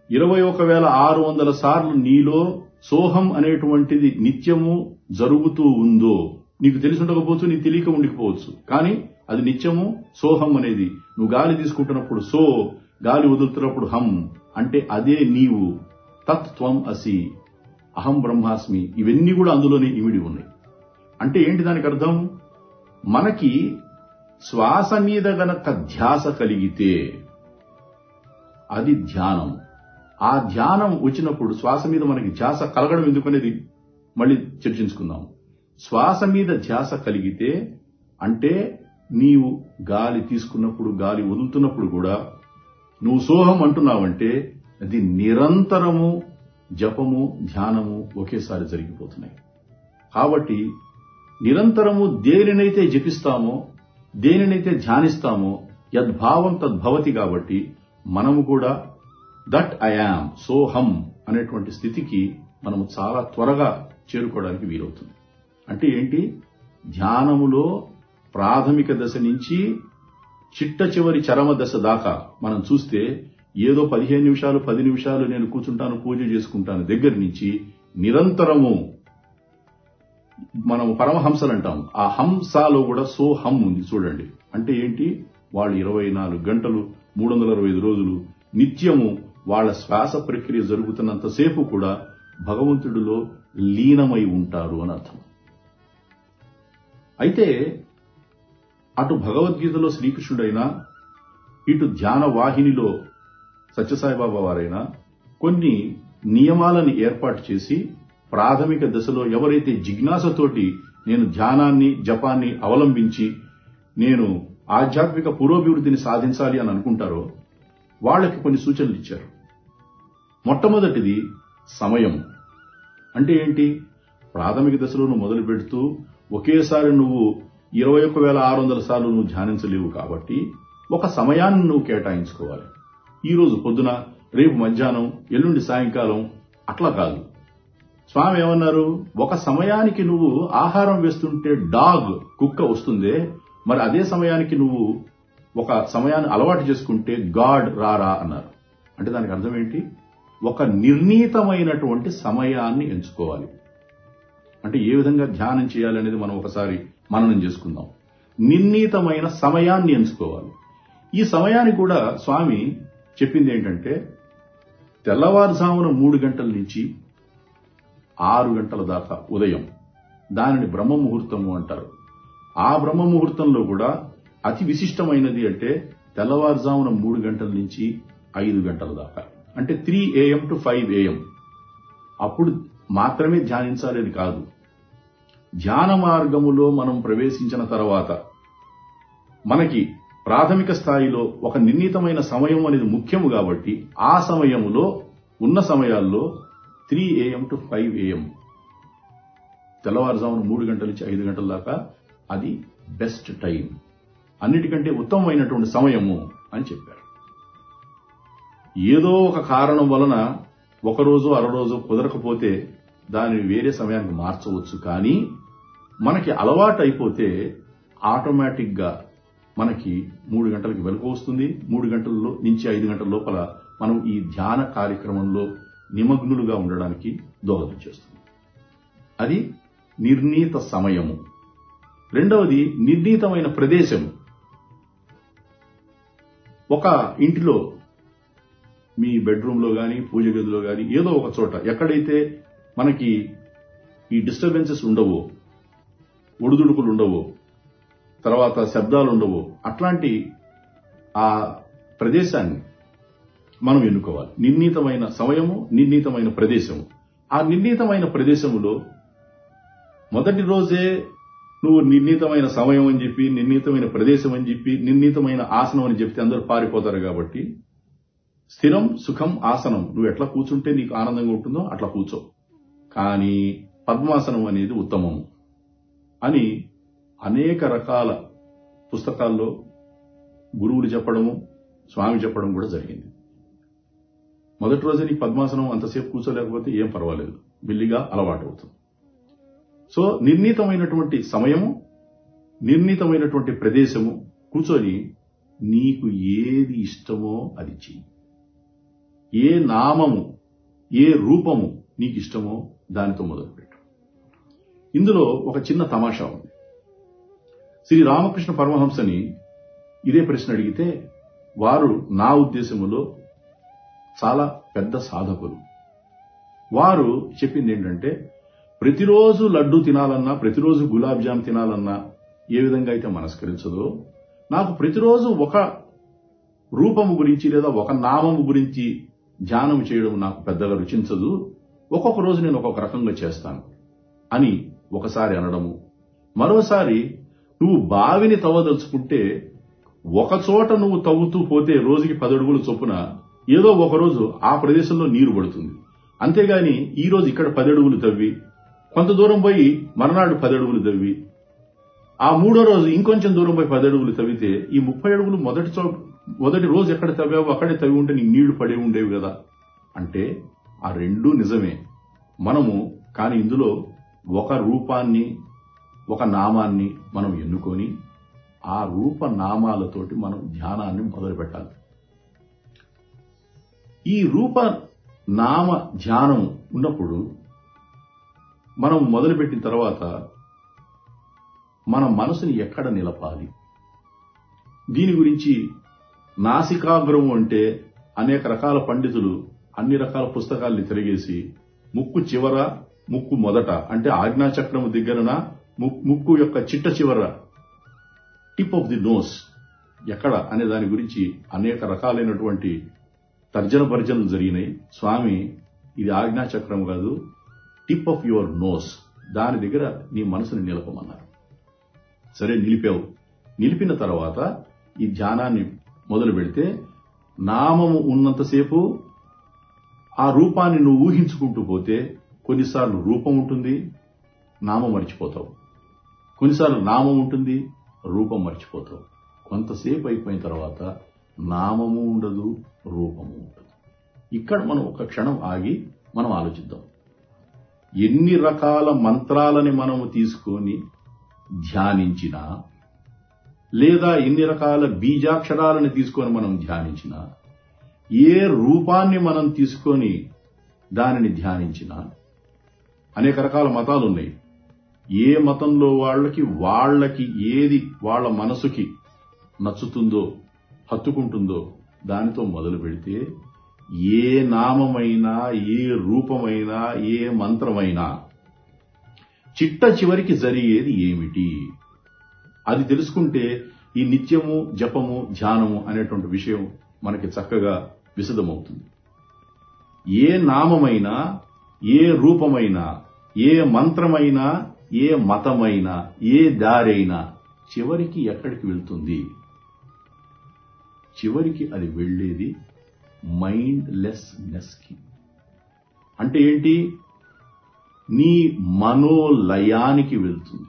ఇరవై ఒక వేల ఆరు వందల సార్లు నీలో సోహం అనేటువంటిది నిత్యము జరుగుతూ ఉందో నీకు తెలిసి ఉండకపోవచ్చు, నీకు తెలియక ఉండిపోవచ్చు, కానీ అది నిత్యము సోహం అనేది. నువ్వు గాలి తీసుకుంటున్నప్పుడు సో, గాలి వదులుతున్నప్పుడు హం, అంటే అదే నీవు. తత్ త్వం అసి, అహం బ్రహ్మాస్మి, ఇవన్నీ కూడా అందులోనే ఇమిడి ఉన్నాయి. అంటే ఏంటి దానికి అర్థం? మనకి శ్వాస మీద గనక ధ్యాస కలిగితే అది ధ్యానం. ఆ ధ్యానం వచ్చినప్పుడు శ్వాస మీద మనకి ధ్యాస కలగడం ఎందుకనేది మళ్ళీ చర్చించుకుందాం. శ్వాస మీద ధ్యాస కలిగితే అంటే నీవు గాలి తీసుకున్నప్పుడు గాలి వదులుతున్నప్పుడు కూడా నువ్వు సోహం అంటున్నావంటే అది నిరంతరము జపము ధ్యానము ఒకేసారి జరిగిపోతున్నాయి. కాబట్టి నిరంతరము దేనినైతే జపిస్తామో దేనినైతే ధ్యానిస్తామో యద్భావం తద్భవతి. కాబట్టి మనము కూడా దట్ ఐ యామ్ సోహం అనేటువంటి స్థితికి మనము చాలా త్వరగా చేరుకోవడానికి వీలవుతుంది. అంటే ఏంటి? ధ్యానములో ప్రాథమిక దశ నుంచి చిట్ట చివరి చరమ దశ దాకా మనం చూస్తే ఏదో పదిహేను నిమిషాలు పది నిమిషాలు నేను కూర్చుంటాను పూజ చేసుకుంటాను దగ్గర నుంచి నిరంతరము మనం పరమహంసలు అంటాం. ఆ హంసలో కూడా సో హం ఉంది చూడండి. అంటే ఏంటి? వాళ్ళు ఇరవై నాలుగు గంటలు మూడు వందల అరవై ఐదు రోజులు నిత్యము వాళ్ళ శ్వాస ప్రక్రియ జరుగుతున్నంతసేపు కూడా భగవంతుడిలో లీనమై ఉంటారు అని అర్థం. అయితే అటు భగవద్గీతలో శ్రీకృష్ణుడైనా ఇటు ధ్యాన వాహినిలో సత్యసాయిబాబా వారైనా కొన్ని నియమాలను ఏర్పాటు చేసి ప్రాథమిక దశలో ఎవరైతే జిజ్ఞాసతోటి నేను ధ్యానాన్ని జపాన్ని అవలంబించి నేను ఆధ్యాత్మిక పురోభివృద్ధిని సాధించాలి అని అనుకుంటారో వాళ్ళకి కొన్ని సూచనలు ఇచ్చారు. మొట్టమొదటిది సమయం. అంటే ఏంటి? ప్రాథమిక దశలో నువ్వు మొదలు పెడుతూ ఒకేసారి నువ్వు ఇరవై ఒక్క వేల ఆరు వందల సార్లు నువ్వు ధ్యానించలేవు. కాబట్టి ఒక సమయాన్ని నువ్వు కేటాయించుకోవాలి. ఈ రోజు పొద్దున, రేపు మధ్యాహ్నం, ఎల్లుండి సాయంకాలం అట్లా కాదు. స్వామి ఏమన్నారు? ఒక సమయానికి నువ్వు ఆహారం వేస్తుంటే డాగ్ కుక్క వస్తుందే, మరి అదే సమయానికి నువ్వు ఒక సమయాన్ని అలవాటు చేసుకుంటే గాడ్ రారా అన్నారు. అంటే దానికి అర్థం ఏంటి? ఒక నిర్ణీతమైనటువంటి సమయాన్ని ఎంచుకోవాలి. అంటే ఏ విధంగా ధ్యానం చేయాలనేది మనం ఒకసారి మననం చేసుకుందాం. నిర్ణీతమైన సమయాన్ని ఎంచుకోవాలి. ఈ సమయానికి కూడా స్వామి చెప్పింది ఏంటంటే తెల్లవారుజామున మూడు గంటల నుంచి ఆరు గంటల దాకా ఉదయం, దానిని బ్రహ్మ ముహూర్తము అంటారు. ఆ బ్రహ్మ ముహూర్తంలో కూడా అతి విశిష్టమైనది అంటే తెల్లవారుజామున మూడు గంటల నుంచి ఐదు గంటల దాకా, అంటే three AM to five AM. అప్పుడు మాత్రమే ధ్యానించాలని కాదు. ధ్యాన మార్గములో మనం ప్రవేశించిన తర్వాత మనకి ప్రాథమిక స్థాయిలో ఒక నిర్ణీతమైన సమయం అనేది ముఖ్యము. కాబట్టి ఆ సమయములో ఉన్న సమయాల్లో three AM to five AM, తెల్లవారుజామున మూడు గంటల నుంచి ఐదు గంటల దాకా అది బెస్ట్ టైం, అన్నిటికంటే ఉత్తమమైనటువంటి సమయము అని చెప్పారు. ఏదో ఒక కారణం వలన ఒకరోజు అరరోజు కుదరకపోతే దానిని వేరే సమయానికి మార్చవచ్చు. కానీ మనకి అలవాటు అయిపోతే ఆటోమేటిక్ గా మనకి మూడు గంటలకి వెలుగు వస్తుంది. మూడు గంటల్లో నుంచి ఐదు గంటల లోపల మనం ఈ ధ్యాన కార్యక్రమంలో నిమగ్నులుగా ఉండడానికి దోహదం చేస్తుంది. అది నిర్ణీత సమయము. రెండవది నిర్ణీతమైన ప్రదేశము. ఒక ఇంటిలో మీ బెడ్రూమ్ లో గాని పూజ గదిలో గాని ఏదో ఒక చోట ఎక్కడైతే మనకి ఈ డిస్టర్బెన్సెస్ ఉండవో, ఒడిదుడుకులు ఉండవో, తర్వాత శబ్దాలు ఉండవో, అట్లాంటి ఆ ప్రదేశాన్ని మనం ఎన్నుకోవాలి. నిర్ణీతమైన సమయము, నిర్ణీతమైన ప్రదేశము. ఆ నిర్ణీతమైన ప్రదేశములో మొదటి రోజే నువ్వు నిర్ణీతమైన సమయం అని చెప్పి, నిర్ణీతమైన ప్రదేశం అని చెప్పి, నిర్ణీతమైన ఆసనం అని చెప్తే అందరూ పారిపోతారు. కాబట్టి స్థిరం సుఖం ఆసనం, నువ్వు ఎట్లా కూర్చుంటే నీకు ఆనందంగా ఉంటుందో అట్లా కూర్చో. కానీ పద్మాసనం అనేది ఉత్తమము అని అనేక రకాల పుస్తకాల్లో గురువులు చెప్పడము, స్వామి చెప్పడం కూడా జరిగింది. మొదటి రోజే నీకు పద్మాసనం అంతసేపు కూర్చోలేకపోతే ఏం పర్వాలేదు, మెల్లిగా అలవాటు అవుతుంది. సో నిర్ణీతమైనటువంటి సమయము, నిర్ణీతమైనటువంటి ప్రదేశము, కూర్చొని నీకు ఏది ఇష్టమో అది చెయ్యి. ఏ నామము ఏ రూపము నీకు ఇష్టమో దానితో మొదలుపెట్టు. ఇందులో ఒక చిన్న తమాషా ఉంది. శ్రీ రామకృష్ణ పరమహంసని ఇదే ప్రశ్న అడిగితే వారు నా ఉద్దేశములో చాలా పెద్ద సాధకులు. వారు చెప్పింది ఏంటంటే, ప్రతిరోజు లడ్డూ తినాలన్నా, ప్రతిరోజు గులాబ్ జామ్ తినాలన్నా ఏ విధంగా అయితే మనస్కరించదో, నాకు ప్రతిరోజు ఒక రూపము గురించి లేదా ఒక నామము గురించి ధ్యానం చేయడం నాకు పెద్దగా రుచించదు. ఒక్కొక్క రోజు నేను ఒక్కొక్క రకంగా చేస్తాను అని ఒకసారి అనడము. మరోసారి నువ్వు బావిని తవ్వదలుచుకుంటే ఒక చోట నువ్వు తవ్వుతూ పోతే రోజుకి పది అడుగుల చొప్పున ఏదో ఒకరోజు ఆ ప్రదేశంలో నీరు పడుతుంది. అంతేగాని ఈ రోజు ఇక్కడ పది అడుగులు తవ్వి కొంత దూరం పోయి మర్నాడు పది అడుగులు తవ్వి ఆ మూడో రోజు ఇంకొంచెం దూరం పోయి పది అడుగులు తవ్వితే ఈ ముప్పై అడుగులు మొదటి చో మొదటి రోజు ఎక్కడ తవ్వావో అక్కడే తవ్వి ఉంటే నీకు నీళ్లు పడే ఉండేవి కదా. అంటే ఆ రెండూ నిజమే మనము. కానీ ఇందులో ఒక రూపాన్ని ఒక నామాన్ని మనం ఎన్నుకొని ఆ రూప నామాలతోటి మనం ధ్యానాన్ని మొదలు పెట్టాలి. ఈ రూప నామ ధ్యానం ఉన్నప్పుడు మనం మొదలుపెట్టిన తర్వాత మన మనసుని ఎక్కడ నిలపాలి, దీని గురించి నాసికాగ్రము అంటే అనేక రకాల పండితులు అన్ని రకాల పుస్తకాల్ని తిరిగేసి ముక్కు చివర ముక్కు మొదట అంటే ఆజ్ఞాచక్రము దగ్గరన ముక్కు యొక్క చిట్ట చివర టిప్ ఆఫ్ ది నోస్ ఎక్కడ అనే దాని గురించి అనేక రకాలైనటువంటి తర్జన భర్జనలు జరిగినాయి. స్వామి ఇది ఆజ్ఞాచక్రం కాదు, టిప్ ఆఫ్ యువర్ నోస్, దాని దగ్గర నీ మనసుని నిలపమన్నారు. సరే నిలిపావు. నిలిపిన తర్వాత ఈ ధ్యానాన్ని మొదలు పెడితే నామము ఉన్నంతసేపు ఆ రూపాన్ని నువ్వు ఊహించుకుంటూ పోతే కొన్నిసార్లు రూపం ఉంటుంది, నామం మర్చిపోతావు. కొన్నిసార్లు నామం ఉంటుంది, రూపం మర్చిపోతావు. కొంతసేపు అయిపోయిన తర్వాత నామము ఉండదు, రూపము ఉండదు. ఇక్కడ మనం ఒక క్షణం ఆగి మనం ఆలోచిద్దాం. ఎన్ని రకాల మంత్రాలని మనము తీసుకొని ధ్యానించినా లేదా ఎన్ని రకాల బీజాక్షరాలను తీసుకొని మనం ధ్యానించినా, ఏ రూపాన్ని మనం తీసుకొని దానిని ధ్యానించినా, అనేక రకాల మతాలు ఉన్నాయి. ఏ మతంలో వాళ్ళకి వాళ్ళకి ఏది వాళ్ళ మనసుకి నచ్చుతుందో హత్తుకుంటుందో దానితో మొదలు పెడితే ఏ నామమైనా ఏ రూపమైనా ఏ మంత్రమైనా చిట్ట చివరికి జరిగేది ఏమిటి అది తెలుసుకుంటే ఈ నిత్యము జపము ధ్యానము అనేటువంటి విషయం మనకి చక్కగా విశదమవుతుంది. ఏ నామమైనా ఏ రూపమైనా ఏ మంత్రమైనా ఏ మతమైనా ఏ దారైనా చివరికి ఎక్కడికి వెళ్తుంది? చివరికి అది వెళ్లేది మైండ్ లెస్ నెస్ కి. అంటే ఏంటి? నీ మనోలయానికి వెళ్తుంది.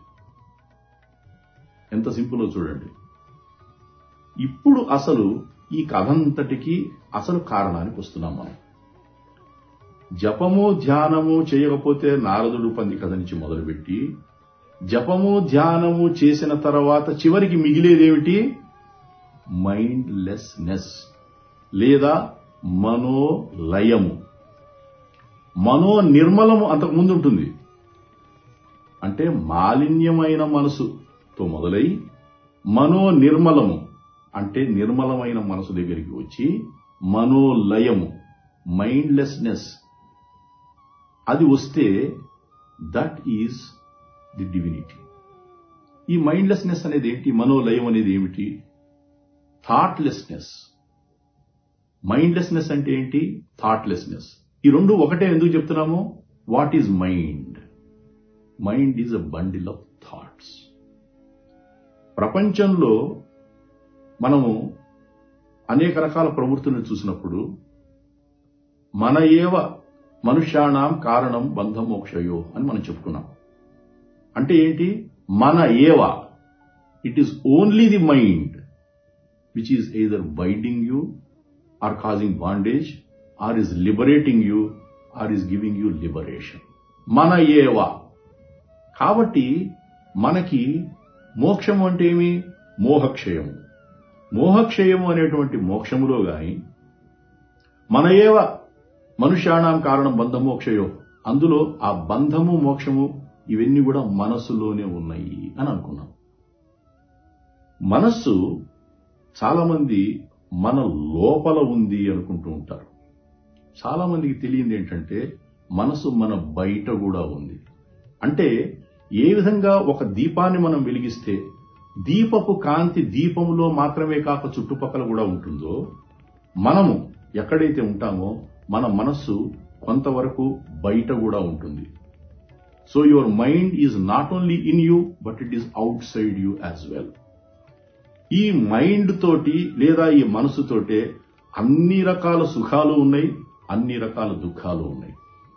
ఎంత సింపుల్ చూడండి. ఇప్పుడు అసలు ఈ కథంతటికి అసలు కారణానికి వస్తున్నాం మనం. జపము ధ్యానము చేయకపోతే నారదుడు పంది కథ నుంచి మొదలుపెట్టి జపము ధ్యానము చేసిన తర్వాత చివరికి మిగిలేదేమిటి? మైండ్ లెస్ నెస్ లేదా మనోలయము. మనో నిర్మలము అంతకు ముందు ఉంటుంది. అంటే మాలిన్యమైన మనసుతో మొదలై మనో నిర్మలము అంటే నిర్మలమైన మనసు దగ్గరికి వచ్చి మనోలయము మైండ్లెస్నెస్ అది వస్తే దట్ ఈజ్ ది డివినిటీ. ఈ మైండ్లెస్నెస్ అనేది ఏంటి? మనోలయం అనేది ఏమిటి? థాట్లెస్నెస్. మైండ్లెస్నెస్ అంటే ఏంటి? థాట్లెస్నెస్. ఈ రెండు ఒకటే ఎందుకు చెప్తున్నాము? What is mind? Mind is a bundle of thoughts. ప్రపంచంలో మనము అనేక రకాల ప్రవృత్తులను చూసినప్పుడు మన ఏవ మనుష్యాణం కారణం బంధ మోక్షయో అని మనం చెప్పుకున్నాం. అంటే ఏంటి? మన ఏవ, it is only the mind which is either binding you or causing bondage or is liberating you or is giving you liberation. మన ఏవ. కాబట్టి మనకి మోక్షము అంటే ఏమి? మోహక్షయము. మోహక్షయము అనేటువంటి మోక్షములో గాని మన ఏవ మనుష్యాణం కారణం బంధ మోక్షయో, అందులో ఆ బంధము మోక్షము ఇవన్నీ కూడా మనస్సులోనే ఉన్నాయి అని అనుకున్నాం. మనస్సు చాలా మంది మన లోపల ఉంది అనుకుంటూ ఉంటారు. చాలా మందికి తెలియంది ఏంటంటే మనసు మన బయట కూడా ఉంది. అంటే ఏ విధంగా ఒక దీపాన్ని మనం వెలిగిస్తే దీపపు కాంతి దీపంలో మాత్రమే కాక చుట్టుపక్కల కూడా ఉంటుందో, మనము ఎక్కడైతే ఉంటామో మన మనస్సు కొంతవరకు బయట కూడా ఉంటుంది. So your mind is not only in you but it is outside you as well. ఈ మైండ్ తోటి లేదా ఈ మనసుతోటే అన్ని రకాల సుఖాలు ఉన్నాయి, అన్ని రకాల దుఃఖాలు ఉన్నాయి.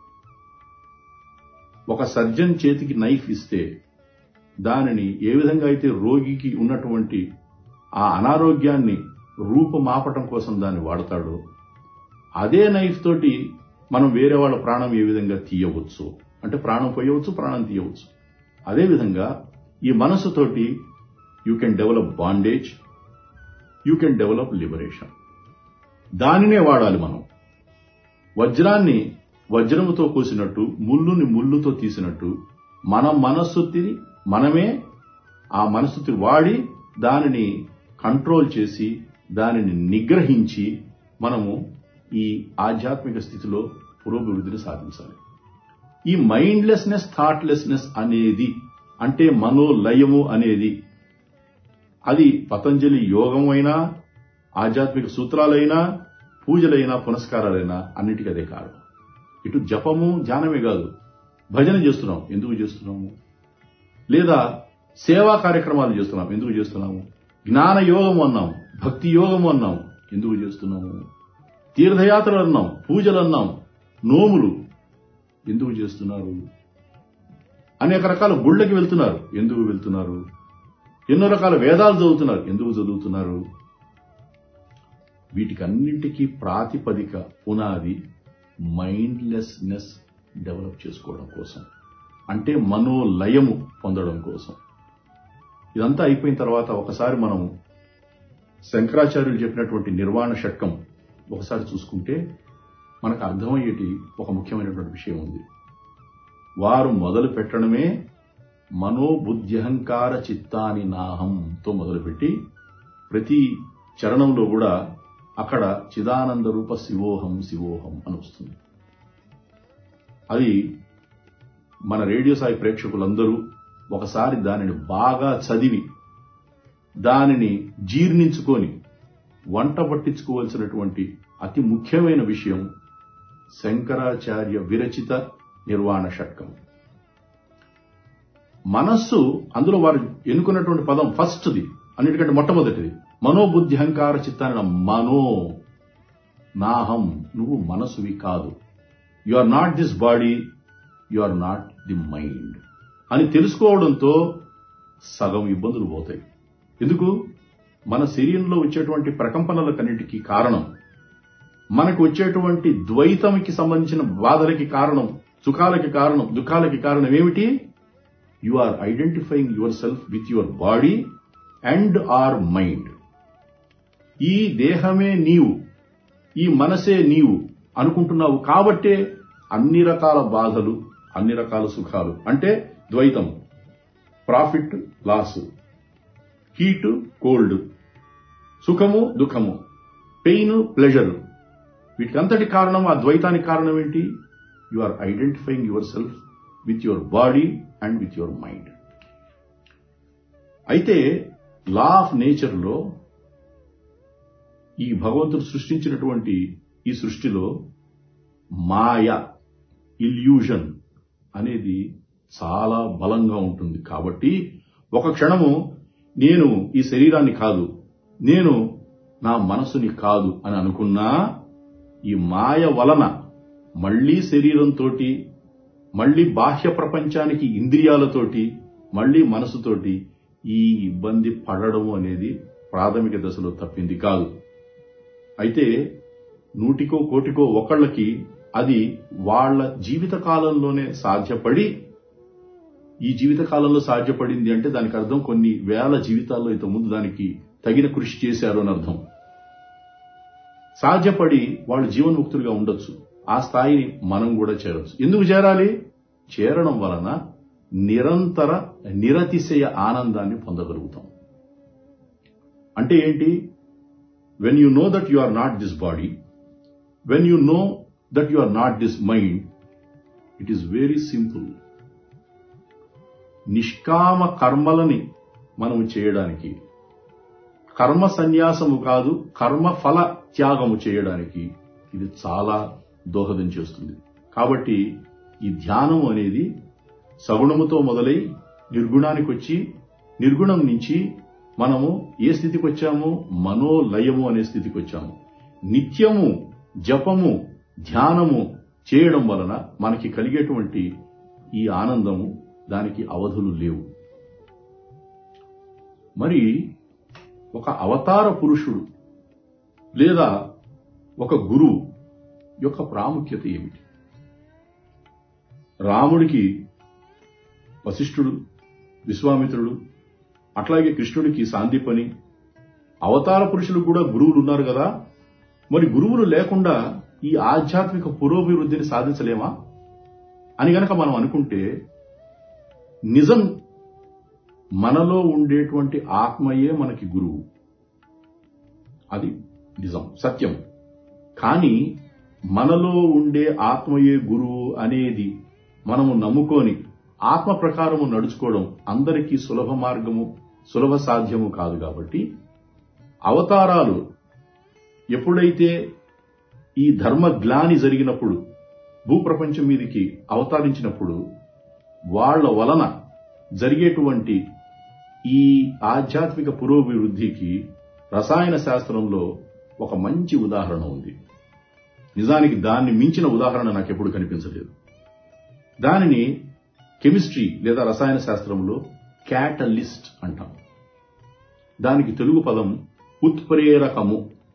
ఒక సర్జన్ చేతికి నైఫ్ ఇస్తే దానిని ఏ విధంగా అయితే రోగికి ఉన్నటువంటి ఆ అనారోగ్యాన్ని రూపుమాపటం కోసం దాన్ని వాడతాడో, అదే నైఫ్ తోటి మనం వేరే వాళ్ళ ప్రాణం ఏ విధంగా తీయవచ్చు, అంటే ప్రాణం పోయవచ్చు, ప్రాణం తీయవచ్చు. అదేవిధంగా ఈ మనసుతోటి you can develop bondage, you can develop liberation. దానినే వాడాలి మనం. వజ్రాన్ని వజ్రముతో కోసినట్టు, ముళ్ళుని ముళ్ళుతో తీసినట్టు మన మనస్సుని మనమే ఆ మనస్సుని వాడి దానిని కంట్రోల్ చేసి దానిని నిగ్రహించి మనము ఈ ఆధ్యాత్మిక స్థితిలో పురోభివృద్ధిని సాధించాలి. ఈ మైండ్లెస్నెస్, థాట్లెస్నెస్ అనేది అంటే మనోలయము అనేది అది పతంజలి యోగమైనా, ఆధ్యాత్మిక సూత్రాలైనా, పూజలైనా, పునస్కారాలైనా అన్నిటికీ అదే కారణం. ఇటు జపము ధ్యానమే కాదు, భజన చేస్తున్నాం ఎందుకు చేస్తున్నాము, లేదా సేవా కార్యక్రమాలు చేస్తున్నాం ఎందుకు చేస్తున్నాము, జ్ఞాన యోగము అన్నాం, భక్తి యోగము అన్నాం ఎందుకు చేస్తున్నాము, తీర్థయాత్రలు అన్నాం, పూజలు అన్నాం, నోములు ఎందుకు చేస్తున్నారు, అనేక రకాల గుళ్ళకి వెళ్తున్నారు ఎందుకు వెళ్తున్నారు, ఎన్నో రకాల వేదాలు చదువుతున్నారు ఎందుకు చదువుతున్నారు. వీటికన్నింటికీ ప్రాతిపదిక పునాది మైండ్లెస్నెస్ డెవలప్ చేసుకోవడం కోసం, అంటే మనోలయము పొందడం కోసం. ఇదంతా అయిపోయిన తర్వాత ఒకసారి మనం శంకరాచార్యులు చెప్పినటువంటి నిర్వాణ షట్కం ఒకసారి చూసుకుంటే మనకు అర్థమయ్యేటి ఒక ముఖ్యమైనటువంటి విషయం ఉంది. వారు మొదలు పెట్టడమే మనోబుద్ధ్యహంకార చిత్తాని నాహంతో మొదలుపెట్టి ప్రతి చరణంలో కూడా అక్కడ చిదానంద రూప శివోహం శివోహం అని వస్తుంది. అది మన రేడియో సాయి ప్రేక్షకులందరూ ఒకసారి దానిని బాగా చదివి దానిని జీర్ణించుకొని వంట పట్టించుకోవాల్సినటువంటి అతి ముఖ్యమైన విషయం శంకరాచార్య విరచిత నిర్వాణ షట్కం. మనస్సు అందులో వారు ఎన్నుకున్నటువంటి పదం ఫస్ట్ది, అన్నిటికంటే మొట్టమొదటిది మనోబుద్ధి అహంకార చిత్తాన. మనో నాహం, నువ్వు మనసువి కాదు, you are not this body, you are not the mind అని తెలుసుకోవడంతో సగం ఇబ్బందులు పోతాయి. ఎందుకు? మన శరీరంలో వచ్చేటువంటి ప్రకంపనలకన్నిటికీ కారణం, మనకు వచ్చేటువంటి ద్వైతంకి సంబంధించిన బాధలకి కారణం, సుఖాలకి కారణం, దుఃఖాలకి కారణం ఏమిటి? You are identifying yourself with your body and or mind. ఈ దేహమే నీవు, ఈ మనసే నీవు అనుకుంటున్నావు కాబట్టే అన్ని రకాల బాధలు, అన్ని రకాల సుఖాలు, అంటే ద్వైతం, ప్రాఫిట్ లాస్, హీట్ కోల్డ్, సుఖము దుఃఖము, పెయిన్ ప్లెజర్, వీటికంతటి కారణం, ఆ ద్వైతానికి కారణం ఏంటి? You are identifying yourself with your body and with your mind. అయితే లా ఆఫ్ నేచర్లో ఈ భగవంతుడు సృష్టించినటువంటి ఈ సృష్టిలో మాయ, ఇల్యూషన్ అనేది చాలా బలంగా ఉంటుంది. కాబట్టి ఒక క్షణము నేను ఈ శరీరాన్ని కాదు, నేను నా మనసుని కాదు అని అనుకున్నా ఈ మాయ వలన మళ్లీ శరీరంతోటి, మళ్లీ బాహ్య ప్రపంచానికి ఇంద్రియాలతోటి, మళ్లీ మనసుతోటి ఈ ఇబ్బంది పడడము అనేది ప్రాథమిక దశలో తప్పింది కాదు. అయితే నూటికో కోటికో ఒకళ్ళకి అది వాళ్ల జీవిత కాలంలోనే సాధ్యపడి, ఈ జీవిత కాలంలో సాధ్యపడింది అంటే దానికి అర్థం కొన్ని వేల జీవితాల్లో ఇంతకుముందు దానికి తగిన కృషి చేశారు అని అర్థం. సాధ్యపడి వాళ్ళు జీవన్ముక్తులుగా ఉండొచ్చు. ఆ స్థాయిని మనం కూడా చేరవచ్చు. ఎందుకు చేరాలి? చేరడం వలన నిరంతర నిరతిశయ ఆనందాన్ని పొందగలుగుతాం. అంటే ఏంటి? When you know that you are not this body, when you know that you are not this mind, it is very simple. నిష్కామ కర్మలని మనం చేయడానికి, కర్మ సన్యాసము కాదు కర్మ ఫల త్యాగము చేయడానికి ఇది చాలా దోహదం చేస్తుంది. కాబట్టి ఈ ధ్యానం అనేది సగుణముతో మొదలై నిర్గుణానికి వచ్చి, నిర్గుణం నుంచి మనము ఏ స్థితికి వచ్చాము? మనోలయము అనే స్థితికి వచ్చాము. నిత్యము జపము ధ్యానము చేయడం వలన మనకి కలిగేటువంటి ఈ ఆనందము, దానికి అవధులు లేవు. మరి ఒక అవతార పురుషుడు లేదా ఒక గురువు యొక్క ప్రాముఖ్యత ఏమిటి? రాముడికి వశిష్ఠుడు, విశ్వామిత్రుడు, అట్లాగే కృష్ణుడికి సాందీపని, అవతార పురుషులు కూడా గురువులు ఉన్నారు కదా. మరి గురువులు లేకుండా ఈ ఆధ్యాత్మిక పురోభివృద్ధిని సాధించలేమా అని గనక మనం అనుకుంటే, నిజం మనలో ఉండేటువంటి ఆత్మయే మనకి గురువు. అది నిజం, సత్యం. కానీ మనలో ఉండే ఆత్మయే గురువు అనేది మనము నమ్ముకొని ఆత్మ ప్రకారము నడుచుకోవడం అందరికీ సులభ మార్గము, సులభ సాధ్యము కాదు. కాబట్టి అవతారాలు ఎప్పుడైతే ఈ ధర్మ గ్లాని జరిగినప్పుడు, భూప్రపంచం మీదికి అవతరించినప్పుడు, వాళ్ల వలన జరిగేటువంటి ఈ ఆధ్యాత్మిక పురోభివృద్ధికి రసాయన శాస్త్రంలో ఒక మంచి ఉదాహరణ ఉంది. నిజానికి దాన్ని మించిన ఉదాహరణ నాకు ఎప్పుడు కనిపించలేదు. దానిని కెమిస్ట్రీ లేదా రసాయన శాస్త్రంలో క్యాటలిస్ట్ అంటాం. దానికి తెలుగు పదం ఉత్ప్రేరకము.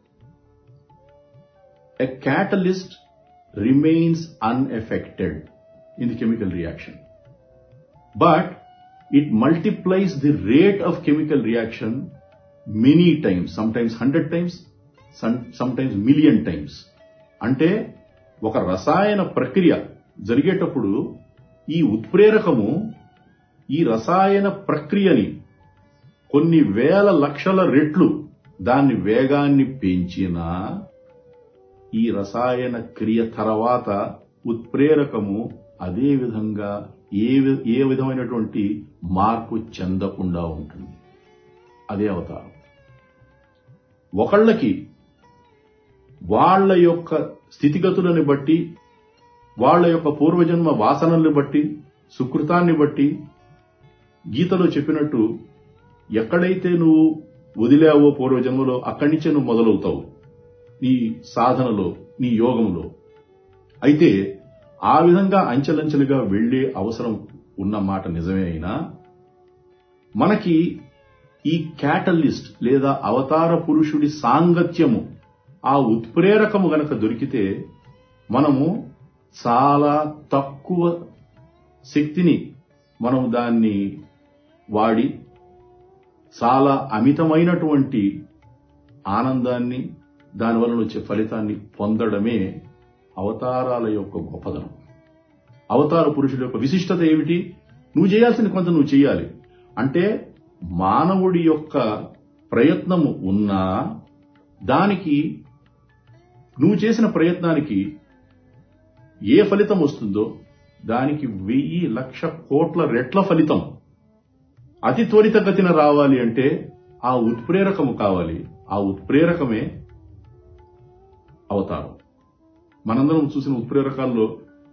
A catalyst remains unaffected in the chemical reaction, but it multiplies the rate of chemical reaction many times, sometimes one hundred times, some, sometimes million times. అంటే ఒక రసాయన ప్రక్రియ జరిగేటప్పుడు ఈ ఉత్ప్రేరకము ఈ రసాయన ప్రక్రియని కొన్ని వేల లక్షల రెట్లు దాని వేగాన్ని పెంచినా ఈ రసాయన క్రియ తర్వాత ఉత్ప్రేరకము అదే విధంగా ఏ ఏ విధమైనటువంటి మార్పు చెందకుండా ఉంటుంది. అదే అవతారం. ఒకళ్ళకి వాళ్ల యొక్క స్థితిగతులను బట్టి, వాళ్ల యొక్క పూర్వజన్మ వాసనల్ని బట్టి, సుకృతాన్ని బట్టి, గీతలో చెప్పినట్టు ఎక్కడైతే నువ్వు వదిలావో పూర్వజన్మలో అక్కడి నుంచే నువ్వు మొదలవుతావు నీ సాధనలో, నీ యోగంలో. అయితే ఆ విధంగా అంచెలంచెలుగా వెళ్లే అవసరం ఉన్న మాట నిజమే అయినా, మనకి ఈ క్యాటలిస్ట్ లేదా అవతార పురుషుడి సాంగత్యము, ఆ ఉత్ప్రేరకము గనక దొరికితే మనము చాలా తక్కువ శక్తిని మనం దాన్ని వాడి చాలా అమితమైనటువంటి ఆనందాన్ని, దానివల్ల వచ్చే ఫలితాన్ని పొందడమే అవతారాల యొక్క గొప్పదనం. అవతార పురుషుల యొక్క విశిష్టత ఏమిటి? నువ్వు చేయాల్సిన కొంత నువ్వు చేయాలి. అంటే మానవుడి యొక్క ప్రయత్నము ఉన్నా దానికి, నువ్వు చేసిన ప్రయత్నానికి ఏ ఫలితం వస్తుందో దానికి వెయ్యి లక్ష కోట్ల రెట్ల ఫలితం అతి త్వరితగతిన రావాలి. అంటే ఆ ఉత్ప్రేరకము కావాలి. ఆ ఉత్ప్రేరకమే అవతారం. మనందరం చూసిన ఉత్ప్రేరకాల్లో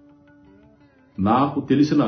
నాకు తెలిసిన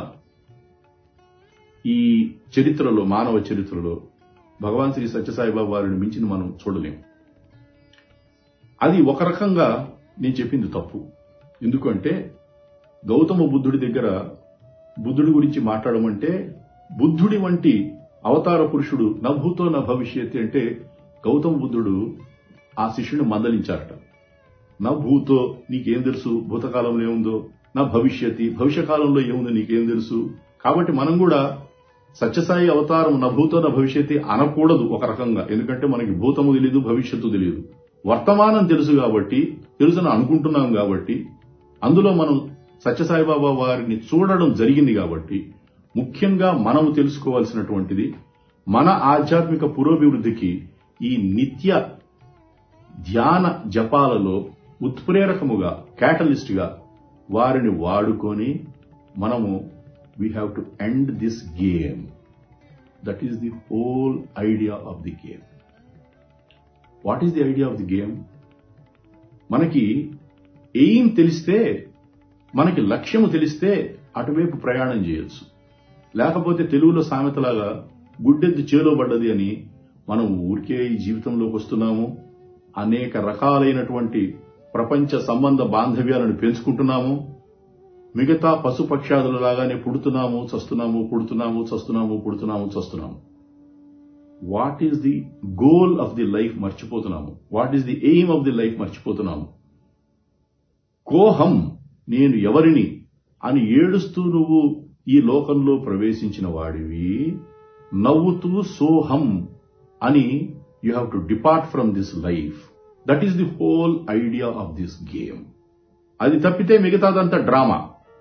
ఈ చరిత్రలో, మానవ చరిత్రలో భగవాన్ శ్రీ సత్యసాయిబాబా వారిని మించిన మనం చూడలేం. అది ఒక రకంగా నేను చెప్పింది తప్పు. ఎందుకంటే గౌతమ బుద్ధుడి దగ్గర బుద్ధుడి గురించి మాట్లాడమంటే, బుద్ధుడి వంటి అవతార పురుషుడు నభూతో నా భవిష్యత్ అంటే గౌతమ బుద్ధుడు ఆ శిష్యుని మందలించారట. నా భూతో నీకేం తెలుసు, భూతకాలంలో ఏముందో, నా భవిష్యత్తి భవిష్యకాలంలో ఏముందో నీకేం తెలుసు. కాబట్టి మనం కూడా సత్యసాయి అవతారం నా భూతో నా భవిష్యత్తి అనకూడదు ఒక రకంగా. ఎందుకంటే మనకి భూతము తెలియదు, భవిష్యత్తు తెలియదు. వర్తమానం తెలుసు కాబట్టి, తెలుసుని అనుకుంటున్నాం కాబట్టి అందులో మనం సత్యసాయిబాబా వారిని చూడడం జరిగింది కాబట్టి ముఖ్యంగా మనము తెలుసుకోవాల్సినటువంటిది మన ఆధ్యాత్మిక పురోభివృద్ధికి ఈ నిత్య ధ్యాన జపాలలో ఉత్ప్రేరకముగా క్యాటలిస్ట్ గా వారిని వాడుకొని మనము we have to end this game. That is the whole idea of the game. What is the idea of the game? మనకి ఎయిమ్ తెలిస్తే, మనకి లక్ష్యము తెలిస్తే అటువైపు ప్రయాణం చేయొచ్చు. లేకపోతే తెలుగులో సామెతలాగా గుడ్డెద్దు చేలో పడ్డది అని మనం ఊరికే ఈ జీవితంలోకి వస్తున్నాము, అనేక రకాలైనటువంటి ప్రపంచ సంబంధ బాంధవ్యాలను పెంచుకుంటున్నాము, మిగతా పశుపక్షాదులలాగానే పుడుతున్నాము చస్తున్నాము పుడుతున్నాము చస్తున్నాము పుడుతున్నాము చస్తున్నాము. What is the goal of the life మర్చిపోతున్నాము. What is the aim of the life మర్చిపోతున్నాము. కోహం, నేను ఎవరిని అని ఏడుస్తూ నువ్వు ఈ లోకంలో ప్రవేశించిన వాడివి, నవ్వుతూ సోహం అని you have to depart from this life. That is the whole idea of this game. అది తప్పితే మిగతాదంతా డ్రామా.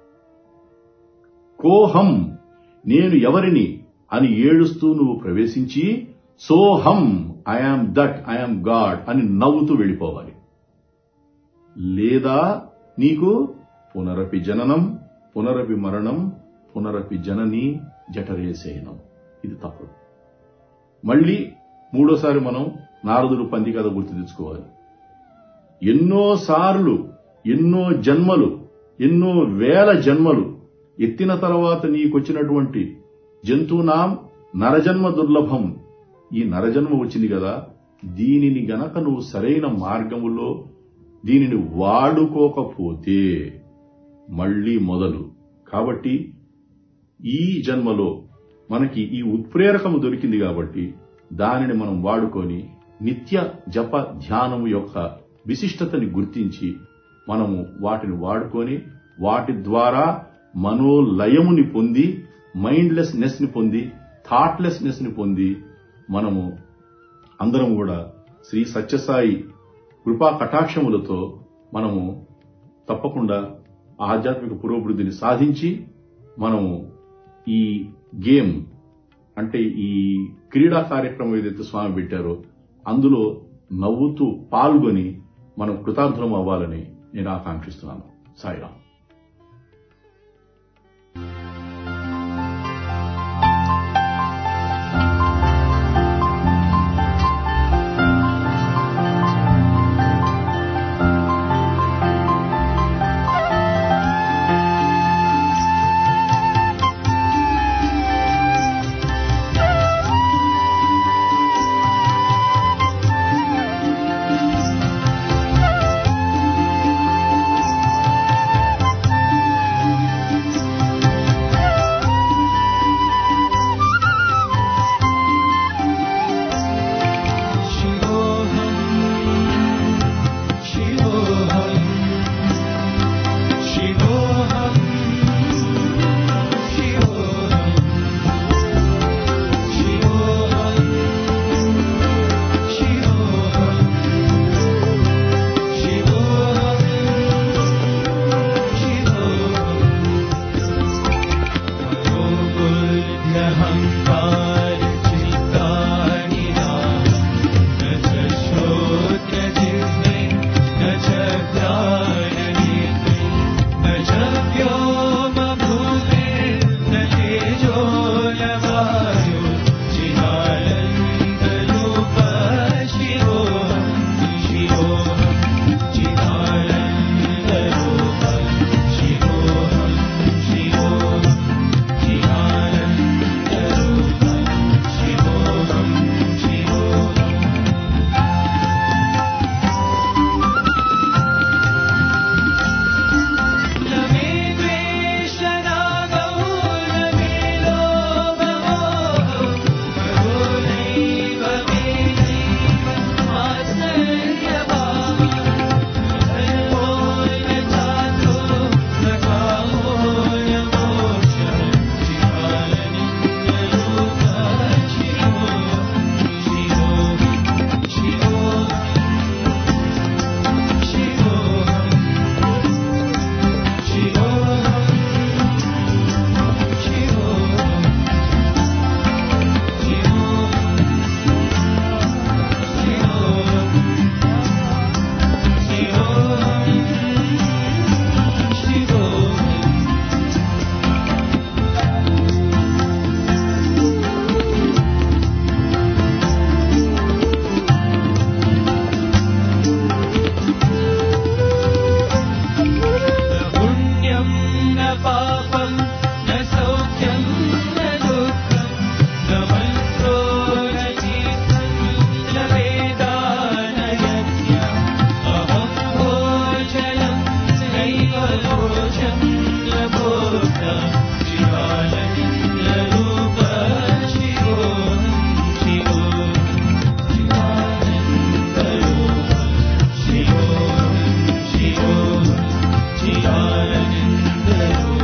కోహం, నేను ఎవరిని అని ఏడుస్తూ నువ్వు ప్రవేశించి సోహం, ఐఆమ్ దట్, ఐఆమ్ గాడ్ అని నవ్వుతూ వెళ్ళిపోవాలి. లేదా నీకు పునరపి జననం, పునరపి మరణం, పునరపి జనని జఠరేసేనం. ఇది తప్పు. మళ్లీ మూడోసారి మనం నారదుడు పంది కథ గుర్తు తెచ్చుకోవాలి. ఎన్నోసార్లు, ఎన్నో జన్మలు, ఎన్నో వేల జన్మలు ఎత్తిన తర్వాత నీకొచ్చినటువంటి జంతువునాం నరజన్మ దుర్లభం. ఈ నరజన్మ వచ్చింది కదా, దీనిని గనక నువ్వు సరైన మార్గములో దీనిని వాడుకోకపోతే మళ్లీ మొదలు. కాబట్టి ఈ జన్మలో మనకి ఈ ఉత్ప్రేరకము దొరికింది కాబట్టి దానిని మనం వాడుకొని నిత్య జప ధ్యానము యొక్క విశిష్టతని గుర్తించి మనము వాటిని వాడుకొని వాటి ద్వారా మనోలయముని పొంది, మైండ్లెస్నెస్ ని పొంది, థాట్లెస్నెస్ ని పొంది మనము అందరం కూడా శ్రీ సత్యసాయి కృపా కటాక్షములతో మనము తప్పకుండా ఆధ్యాత్మిక పురోభివృద్ధిని సాధించి మనము ఈ గేమ్ అంటే ఈ క్రీడా కార్యక్రమం ఏదైతే స్వామి పెట్టారో అందులో నవ్వుతూ పాల్గొని మనం కృతార్థులం అవ్వాలని నేను ఆకాంక్షిస్తున్నాను. సాయిరాం. Hare